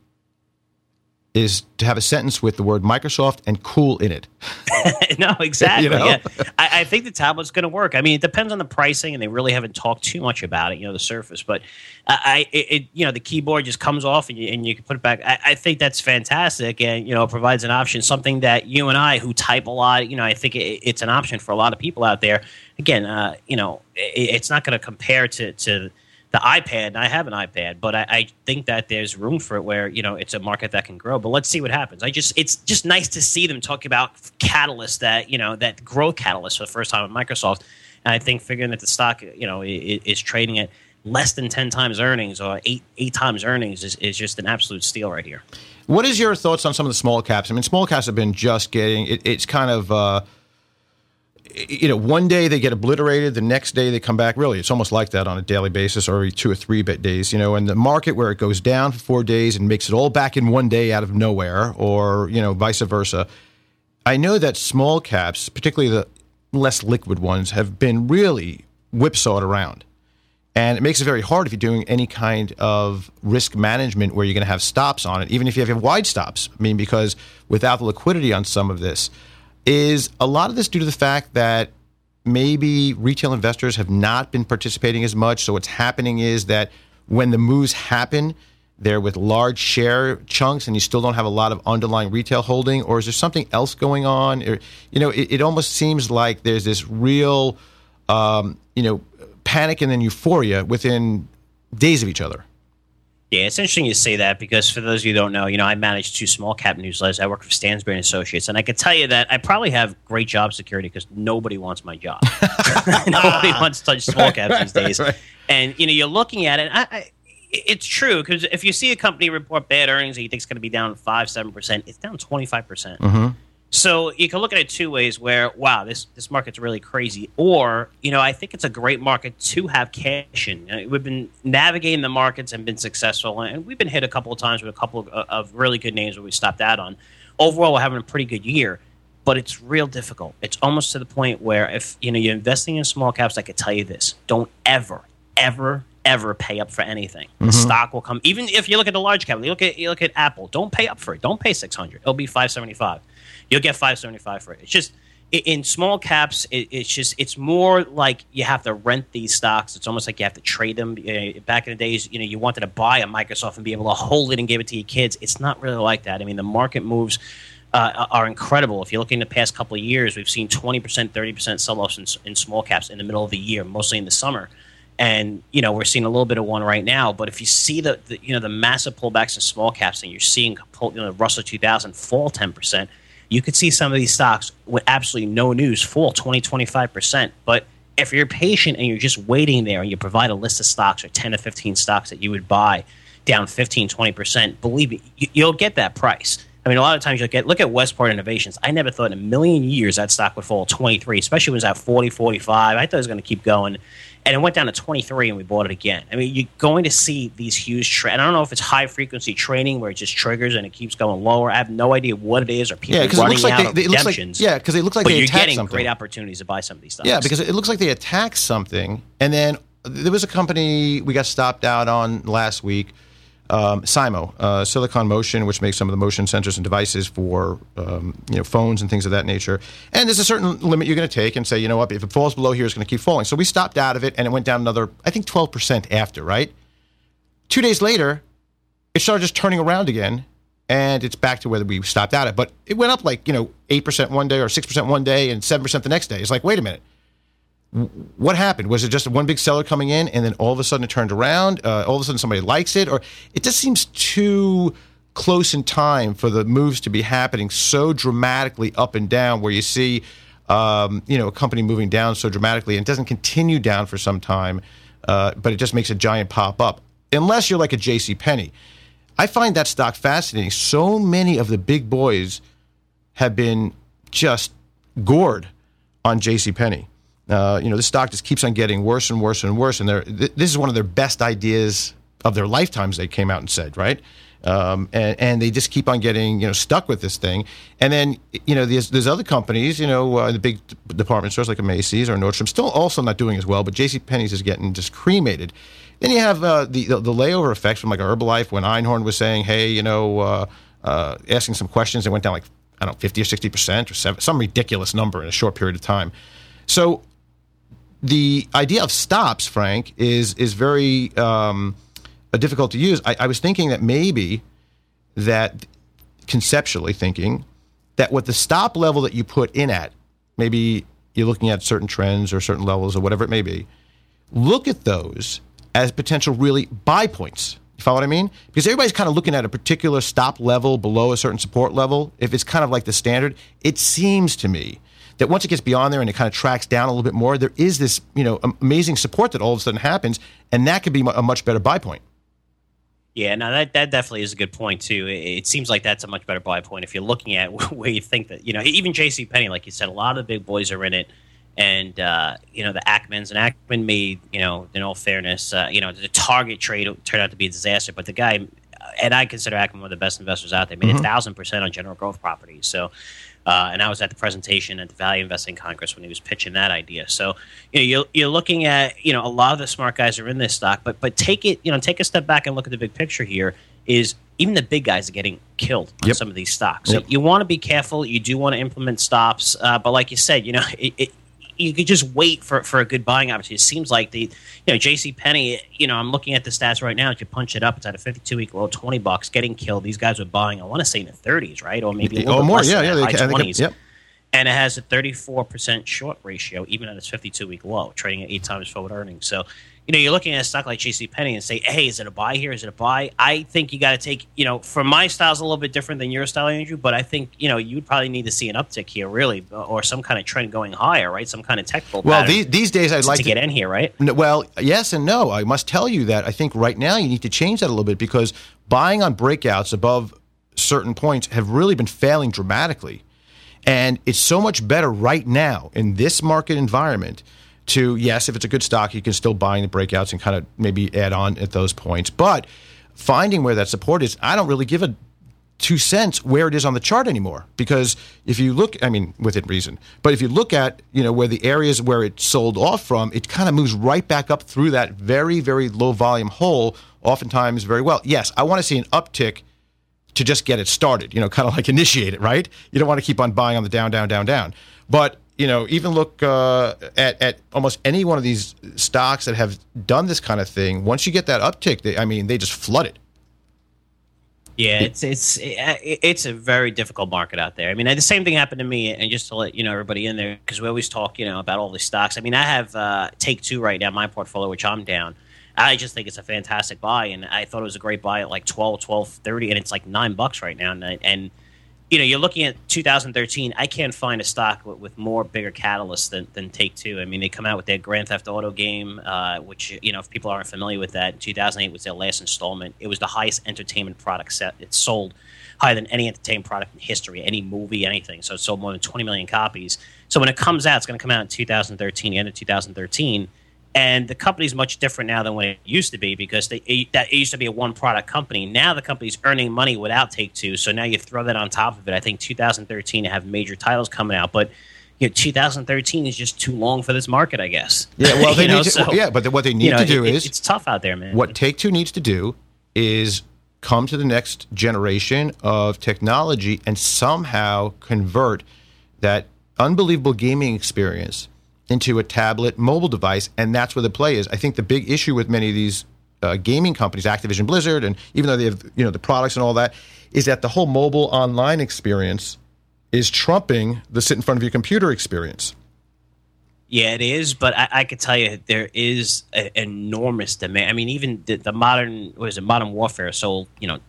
is to have a sentence with the word Microsoft and cool in it. No, exactly. Yeah. I think the tablet's going to work. I mean, it depends on the pricing, and they really haven't talked too much about it, the Surface. But the keyboard just comes off, and you can put it back. I think that's fantastic, and it provides an option, something that you and I, who type a lot, I think it's an option for a lot of people out there. Again, it's not going to compare to the iPad, and I have an iPad, but I think that there's room for it where, it's a market that can grow. But let's see what happens. It's just nice to see them talk about catalysts that growth catalyst for the first time at Microsoft. And I think figuring that the stock, is trading at less than 10 times earnings or eight times earnings is just an absolute steal right here. What is your thoughts on some of the small caps? I mean, small caps have been just getting, it's kind of, one day they get obliterated, the next day they come back. Really, it's almost like that on a daily basis, or every 2 or 3 days. And the market where it goes down for 4 days and makes it all back in one day out of nowhere, or vice versa. I know that small caps, particularly the less liquid ones, have been really whipsawed around. And it makes it very hard if you're doing any kind of risk management where you're going to have stops on it, even if you have wide stops. I mean, because without the liquidity on some of this, is a lot of this due to the fact that maybe retail investors have not been participating as much. So what's happening is that when the moves happen, they're with large share chunks and you still don't have a lot of underlying retail holding? Or is there something else going on? Or, it almost seems like there's this real, panic and then euphoria within days of each other. Yeah, it's interesting you say that because for those of you who don't know, I manage 2 small cap newsletters. I work for Stansberry & Associates, and I can tell you that I probably have great job security because nobody wants my job. Nobody wants to touch small caps these days. Right. And, you're looking at it. It's true because if you see a company report bad earnings and you think it's going to be down 5-7%, it's down 25%. Mm-hmm. So you can look at it 2 ways where, wow, this market's really crazy. Or, I think it's a great market to have cash in. We've been navigating the markets and been successful. And we've been hit a couple of times with a couple of really good names where we stopped out on. Overall, we're having a pretty good year. But it's real difficult. It's almost to the point where if, you're investing in small caps, I could tell you this. Don't ever pay up for anything. Mm-hmm. The stock will come. Even if you look at the large cap, you look at Apple. Don't pay up for it. Don't pay $600. It'll be $575. You'll get $575 for it. It's just in small caps. It's more like you have to rent these stocks. It's almost like you have to trade them. Back in the days, you wanted to buy a Microsoft and be able to hold it and give it to your kids. It's not really like that. I mean, the market moves are incredible. If you look in the past couple of years, we've seen 20%, 30% sell-offs in small caps in the middle of the year, mostly in the summer. And, we're seeing a little bit of one right now. But if you see the massive pullbacks in small caps and you're seeing Russell 2000 fall 10%, you could see some of these stocks with absolutely no news fall 20-25%. But if you're patient and you're just waiting there and you provide a list of stocks or 10 to 15 stocks that you would buy down 15-20%, believe me, you'll get that price. I mean, a lot of times look at Westport Innovations. I never thought in a million years that stock would fall 23, especially when it was at 40, 45. I thought it was going to keep going. And it went down to 23 and we bought it again. I mean, you're going to see these huge trends. I don't know if it's high frequency trading where it just triggers and it keeps going lower. I have no idea what it is or people running out of redemptions. Because they look like but they you're attack getting something. Great opportunities to buy some of these stocks. Yeah, because it looks like they attack something. And then there was a company we got stopped out on last week. SIMO, Silicon Motion, which makes some of the motion sensors and devices for phones and things of that nature. And there's a certain limit you're going to take and say, what, if it falls below here, it's going to keep falling. So we stopped out of it, and it went down another, I think, 12% after, right? 2 days later, it started just turning around again, and it's back to where we stopped out at. But it went up 8% one day or 6% one day and 7% the next day. It's like, wait a minute. What happened? Was it just one big seller coming in and then all of a sudden it turned around? All of a sudden somebody likes it? Or it just seems too close in time for the moves to be happening so dramatically up and down where you see a company moving down so dramatically and it doesn't continue down for some time, but it just makes a giant pop up. Unless you're like a JCPenney. I find that stock fascinating. So many of the big boys have been just gored on JCPenney. This stock just keeps on getting worse and worse and worse. And this is one of their best ideas of their lifetimes, they came out and said, right? And they just keep on getting, stuck with this thing. And then, there's other companies, the big department stores like a Macy's or Nordstrom, still also not doing as well, but JCPenney's is getting just cremated. Then you have the layover effects from like Herbalife when Einhorn was saying, hey, asking some questions, it went down 50 or 60% or some ridiculous number in a short period of time. So the idea of stops, Frank, is very difficult to use. I was thinking that maybe that conceptually thinking that with the stop level that you put in at, maybe you're looking at certain trends or certain levels or whatever it may be, look at those as potential really buy points. You follow what I mean? Because everybody's kind of looking at a particular stop level below a certain support level. If it's kind of like the standard, it seems to me that once it gets beyond there and it kind of tracks down a little bit more, there is this, amazing support that all of a sudden happens, and that could be a much better buy point. Yeah, no, that definitely is a good point, too. It seems like that's a much better buy point if you're looking at where you think that, even JCPenney, like you said, a lot of the big boys are in it, And the Ackmans, and Ackman made, in all fairness, the Target trade turned out to be a disaster. But the guy, and I consider Ackman one of the best investors out there, made 1,000% on general growth properties. So, and I was at the presentation at the Value Investing Congress when he was pitching that idea. So, you're looking at, a lot of the smart guys are in this stock, but take a step back and look at the big picture here. Is even the big guys are getting killed on some of these stocks. So you want to be careful. You do want to implement stops, but like you said, you could just wait for a good buying opportunity. It seems like JCPenney, I'm looking at the stats right now. If you punch it up, it's at a 52-week low, $20, getting killed. These guys were buying, I want to say, in the 30s, right? Or maybe a little bit more, less than that, high 20s. Yep. And it has a 34% short ratio, even at its 52-week low, trading at 8 times forward earnings. So, you're looking at a stock like JCPenney and say, hey, is it a buy here? Is it a buy? I think you got to take, for my style's a little bit different than your style, Andrew, but I think, you'd probably need to see an uptick here, really, or some kind of trend going higher, right? Some kind of technical pattern. Well, these days I'd like to get in here, right? Well, yes and no. I must tell you that I think right now you need to change that a little bit, because buying on breakouts above certain points have really been failing dramatically. And it's so much better right now in this market environment to, yes, if it's a good stock, you can still buy in the breakouts and kind of maybe add on at those points. But finding where that support is, I don't really give a 2 cents where it is on the chart anymore. Because if you look, within reason, but if you look at, where the areas where it sold off from, it kind of moves right back up through that very, very low volume hole, oftentimes very well. Yes, I want to see an uptick to just get it started, kind of like initiate it, right? You don't want to keep on buying on the down, down, down, down. But even look at almost any one of these stocks that have done this kind of thing. Once you get that uptick, they just flood it. Yeah, it's a very difficult market out there. The same thing happened to me, and just to let everybody in there, because we always talk about all these stocks. I have Take-Two right now in my portfolio, which I'm down. I just think it's a fantastic buy, and I thought it was a great buy at like $12.30, and it's like $9 right now, and you're looking at 2013. I can't find a stock with more bigger catalysts than Take-Two. They come out with their Grand Theft Auto game, which, if people aren't familiar with that, in 2008 was their last installment. It was the highest entertainment product set. It sold higher than any entertainment product in history, any movie, anything. So it sold more than 20 million copies. So when it comes out, it's going to come out in 2013, the end of 2013. And the company's much different now than when it used to be, because it used to be a one-product company. Now the company's earning money without Take-Two, so now you throw that on top of it. I think 2013 to have major titles coming out, but 2013 is just too long for this market, I guess. Yeah, well, they need to, but what they need to do is it's tough out there, man. What Take-Two needs to do is come to the next generation of technology and somehow convert that unbelievable gaming experience into a tablet mobile device, and that's where the play is. I think the big issue with many of these gaming companies, Activision Blizzard, and even though they have the products and all that, is that the whole mobile online experience is trumping the sit in front of your computer experience. Yeah, it is, but I could tell you there is an enormous demand. Even the Modern Warfare sold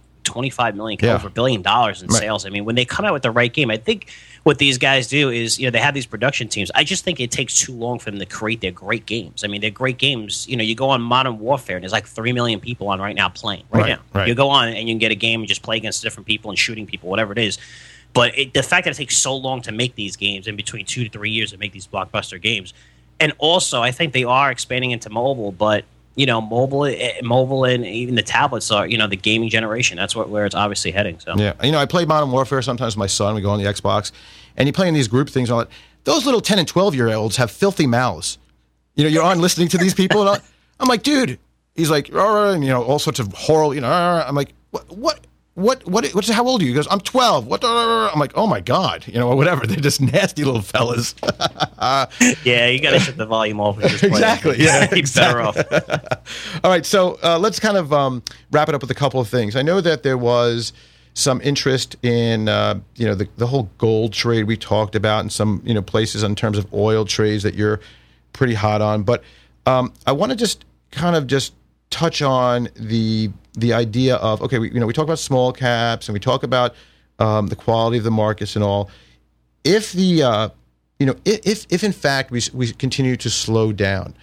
25 million, over $1 billion in sales. When they come out with the right game, I think what these guys do is, they have these production teams. I just think it takes too long for them to create their great games. They're great games. You go on Modern Warfare, and there's like 3 million people on right now playing now. Right. You go on and you can get a game and just play against different people and shooting people, whatever it is. But the fact that it takes so long to make these games, in between 2 to 3 years to make these blockbuster games, and also I think they are expanding into mobile, but mobile and even the tablets are, the gaming generation. That's where it's obviously heading. So yeah, I play Modern Warfare sometimes with my son. We go on the Xbox, and you play in these group things and all that. Those little 10 and 12-year-olds have filthy mouths. You're on listening to these people, and I'm like, dude. He's like, all sorts of horrible. I'm like, what's how old are you? He goes, I'm 12. What? I'm like, oh my god, whatever. They're just nasty little fellas. Yeah, you got to shut the volume off. Exactly. Yeah, better off. All right, so let's kind of wrap it up with a couple of things. I know that there was some interest in the whole gold trade we talked about, and some places in terms of oil trades that you're pretty hot on. But I want to just touch on the idea of, okay, we talk about small caps and we talk about the quality of the markets and all. If the if in fact we continue to slow down,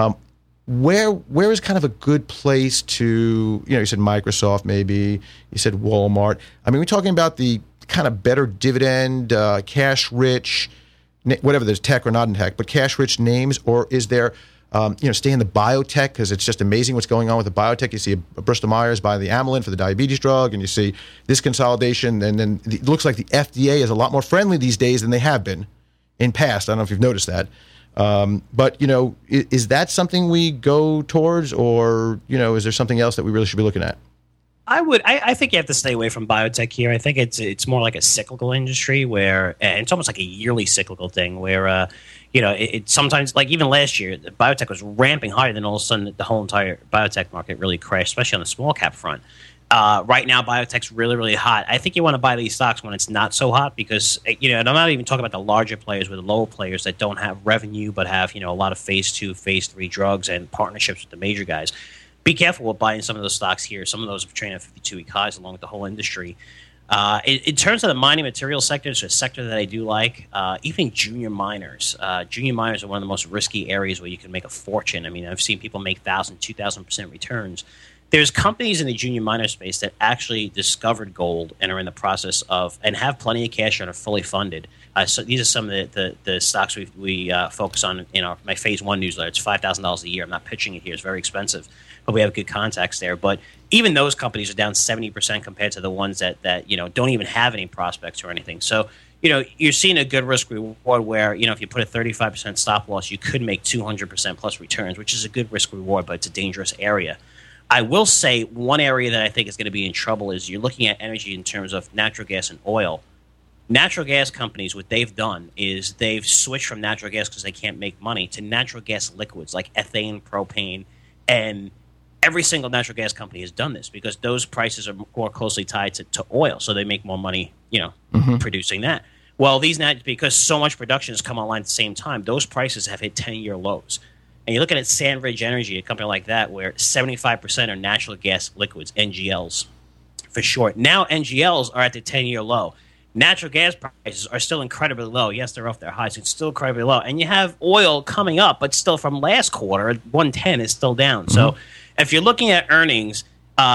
where is kind of a good place to, you said Microsoft, maybe you said Walmart. We're talking about the kind of better dividend, cash rich whatever there's tech or not in tech, but cash-rich names, or is there, stay in the biotech, because it's just amazing what's going on with the biotech. You see a Bristol Myers buying the Amylin for the diabetes drug, and you see this consolidation, and then it looks like the FDA is a lot more friendly these days than they have been in past. I don't know if you've noticed that. But, is that something we go towards, or, is there something else that we really should be looking at? I think you have to stay away from biotech here. I think it's more like a cyclical industry where, and it's almost like a yearly cyclical thing where, it sometimes, like even last year, the biotech was ramping higher, then all of a sudden the whole entire biotech market really crashed, especially on the small cap front. Right now, biotech's really, really hot. I think you want to buy these stocks when it's not so hot because, and I'm not even talking about the larger players with the lower players that don't have revenue but have, a lot of phase 2, phase 3 drugs and partnerships with the major guys. Be careful with buying some of those stocks here. Some of those have traded at 52-week highs along with the whole industry. In terms of the mining materials sector, it's a sector that I do like. Even junior miners. Junior miners are one of the most risky areas where you can make a fortune. I mean, I've seen people make 1,000, 2,000% returns. There's companies in the junior miner space that actually discovered gold and are in the process of, and have plenty of cash and are fully funded. So these are some of the stocks we focus on in my Phase 1 newsletter. It's $5,000 a year. I'm not pitching it here. It's very expensive, but we have good contacts there. But even those companies are down 70% compared to the ones that don't even have any prospects or anything. So, you're seeing a good risk reward where, if you put a 35% stop loss, you could make 200% plus returns, which is a good risk reward, but it's a dangerous area. I will say one area that I think is going to be in trouble is you're looking at energy in terms of natural gas and oil. Natural gas companies, what they've done is they've switched from natural gas because they can't make money to natural gas liquids like ethane, propane, and every single natural gas company has done this because those prices are more closely tied to oil, so they make more money, producing that. Well, because so much production has come online at the same time, those prices have hit 10-year lows. And you're looking at Sandridge Energy, a company like that, where 75% are natural gas liquids, NGLs for short. Now NGLs are at the 10-year low. Natural gas prices are still incredibly low. Yes, they're off their highs. It's still incredibly low. And you have oil coming up, but still from last quarter, 110 is still down. Mm-hmm. So if you're looking at earnings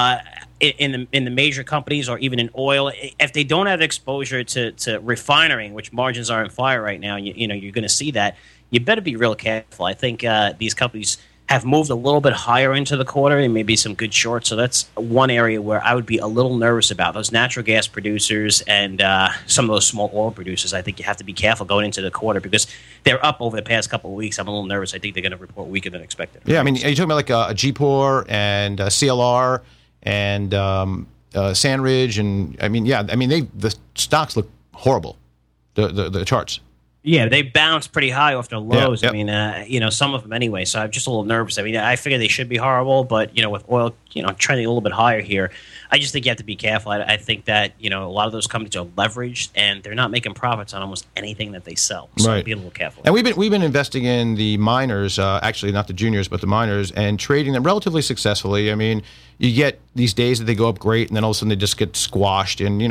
in the major companies or even in oil, if they don't have exposure to refining, which margins are on fire right now, you're going to see that. You better be real careful. I think these companies have moved a little bit higher into the quarter and maybe some good shorts. So that's one area where I would be a little nervous about. Those natural gas producers and some of those small oil producers, I think you have to be careful going into the quarter because they're up over the past couple of weeks. I'm a little nervous. I think they're going to report weaker than expected. Yeah, I mean, are you talking about like a GPOR and CLR and Sandridge? And the stocks look horrible, the charts. Yeah, they bounced pretty high off their lows. Yep. I mean, some of them anyway. So I'm just a little nervous. I mean, I figure they should be horrible, but with oil, trending a little bit higher here, I just think you have to be careful. I think that a lot of those companies are leveraged and they're not making profits on almost anything that they sell. So right. Be a little careful. And we've been investing in the miners, actually not the juniors, but the miners, and trading them relatively successfully. I mean, you get these days that they go up great, and then all of a sudden they just get squashed. And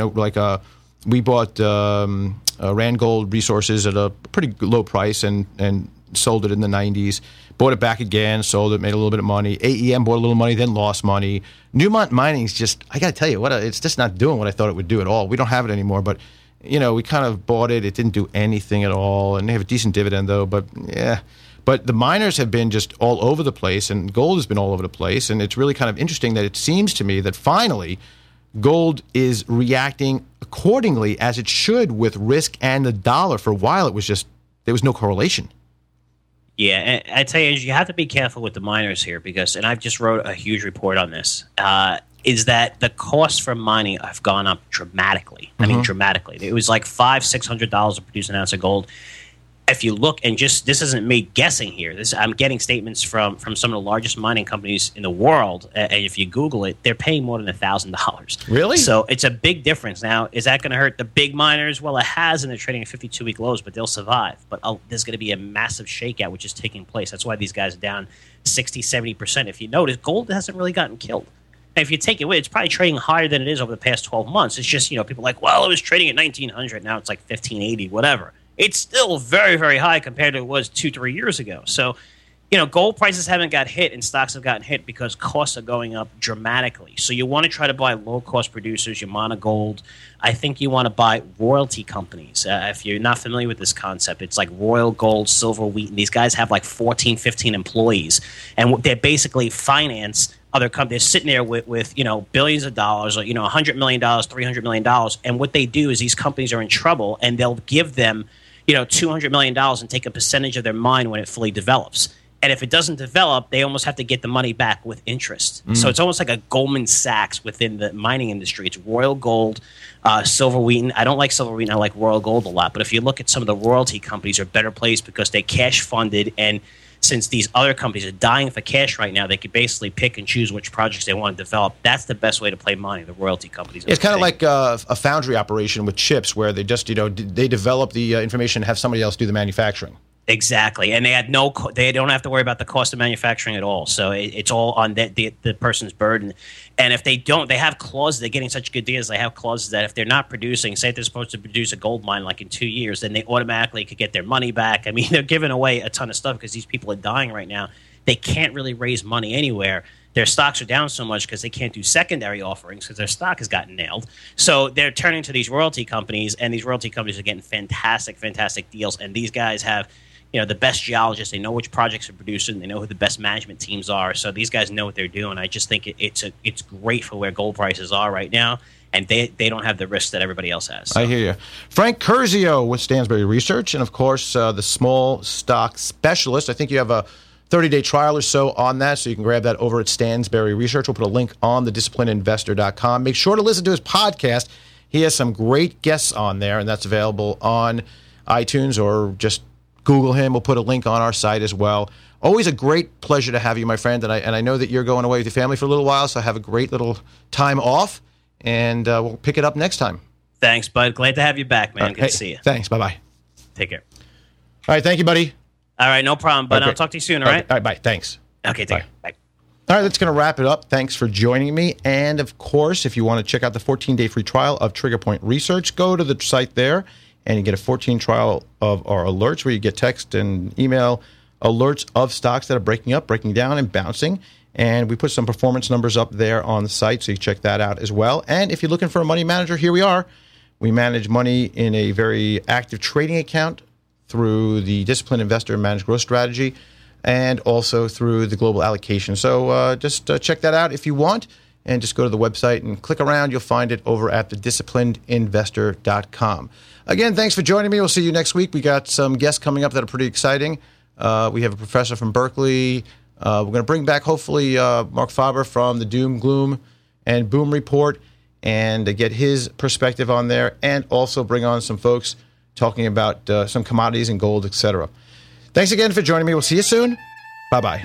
we bought Randgold Resources at a pretty low price and sold it in the 90s. Bought it back again, sold it, made a little bit of money. AEM bought a little money, then lost money. Newmont Mining's just, I got to tell you, it's just not doing what I thought it would do at all. We don't have it anymore, but, we kind of bought it. It didn't do anything at all, and they have a decent dividend, though, but yeah. But the miners have been just all over the place, and gold has been all over the place, and it's really kind of interesting that it seems to me that finally gold is reacting accordingly as it should with risk and the dollar. For a while, it was just, there was no correlation. Yeah, and I tell you, you have to be careful with the miners here because, and I've just wrote a huge report on this, is that the costs for mining have gone up dramatically. I mean, dramatically. It was like $500-600 to produce an ounce of gold. If you look, and just this isn't me guessing here. I'm getting statements from some of the largest mining companies in the world, and if you Google it, they're paying more than $1,000. Really? So it's a big difference. Now, is that going to hurt the big miners? Well, it has, and they're trading at 52-week lows, but they'll survive. But there's going to be a massive shakeout, which is taking place. That's why these guys are down 60-70%. If you notice, gold hasn't really gotten killed. And if you take it away, it's probably trading higher than it is over the past 12 months. It's just, people are like, well, it was trading at 1,900. Now it's like 1,580, whatever. It's still very, very high compared to what it was 2-3 years ago. So gold prices haven't got hit and stocks have gotten hit because costs are going up dramatically. So you want to try to buy low-cost producers, Yamana Gold. I think you want to buy royalty companies. If you're not familiar with this concept, it's like Royal Gold, Silver Wheaton. These guys have like 14, 15 employees, and they're basically finance other companies. They're sitting there with billions of dollars, or $100 million, $300 million. And what they do is these companies are in trouble, and they'll give them $200 million and take a percentage of their mine when it fully develops. And if it doesn't develop, they almost have to get the money back with interest. So it's almost like a Goldman Sachs within the mining industry. It's Royal Gold, Silver Wheaton. I don't like Silver Wheaton. I like Royal Gold a lot. But if you look at some of the royalty companies, are better placed because they cash funded. And since these other companies are dying for cash right now, they could basically pick and choose which projects they want to develop. That's the best way to play mining, the royalty companies. It's kind of like a foundry operation with chips where they just, they develop the information and have somebody else do the manufacturing. Exactly, and they don't have to worry about the cost of manufacturing at all. So it's all on the person's burden. And if they don't, they have clauses. They're getting such good deals. They have clauses that if they're not producing, say they're supposed to produce a gold mine like in 2 years, then they automatically could get their money back. I mean, they're giving away a ton of stuff because these people are dying right now. They can't really raise money anywhere. Their stocks are down so much because they can't do secondary offerings because their stock has gotten nailed. So they're turning to these royalty companies, and these royalty companies are getting fantastic, fantastic deals. And these guys have the best geologists. They know which projects are producing. They know who the best management teams are. So these guys know what they're doing. I just think it's great for where gold prices are right now, and they don't have the risk that everybody else has. So. I hear you. Frank Curzio with Stansberry Research, and of course the small stock specialist. I think you have a 30-day trial or so on that, so you can grab that over at Stansberry Research. We'll put a link on the disciplinedinvestor.com. Make sure to listen to his podcast. He has some great guests on there, and that's available on iTunes, or just Google him. We'll put a link on our site as well. Always a great pleasure to have you, my friend. And I know that you're going away with your family for a little while, so have a great little time off. And we'll pick it up next time. Thanks, bud. Glad to have you back, man. Good to see you. Thanks. Bye-bye. Take care. All right. Thank you, buddy. All right. No problem, bud. I'll talk to you soon, all right? All right. Bye. Thanks. Okay. Take care. Bye. All right, that's going to wrap it up. Thanks for joining me. And, of course, if you want to check out the 14-day free trial of Trigger Point Research, go to the site there. And you get a 14 trial of our alerts where you get text and email alerts of stocks that are breaking up, breaking down, and bouncing. And we put some performance numbers up there on the site, so you check that out as well. And if you're looking for a money manager, here we are. We manage money in a very active trading account through the Disciplined Investor and Managed Growth Strategy, and also through the Global Allocation. So just check that out if you want. And just go to the website and click around. You'll find it over at thedisciplinedinvestor.com. Again, thanks for joining me. We'll see you next week. We got some guests coming up that are pretty exciting. We have a professor from Berkeley. We're going to bring back, hopefully, Mark Faber from the Doom, Gloom, and Boom Report, and get his perspective on there, and also bring on some folks talking about some commodities and gold, etc. Thanks again for joining me. We'll see you soon. Bye-bye.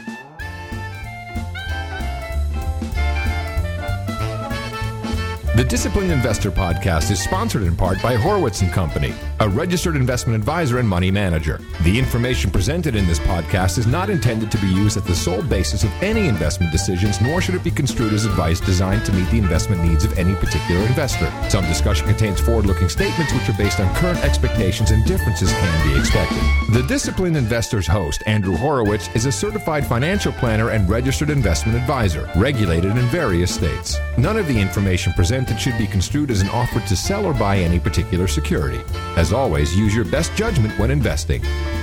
The Disciplined Investor Podcast is sponsored in part by Horowitz & Company, a registered investment advisor and money manager. The information presented in this podcast is not intended to be used as the sole basis of any investment decisions, nor should it be construed as advice designed to meet the investment needs of any particular investor. Some discussion contains forward-looking statements which are based on current expectations, and differences can be expected. The Disciplined Investor's host, Andrew Horowitz, is a certified financial planner and registered investment advisor, regulated in various states. None of the information presented should be construed as an offer to sell or buy any particular security. As always, use your best judgment when investing.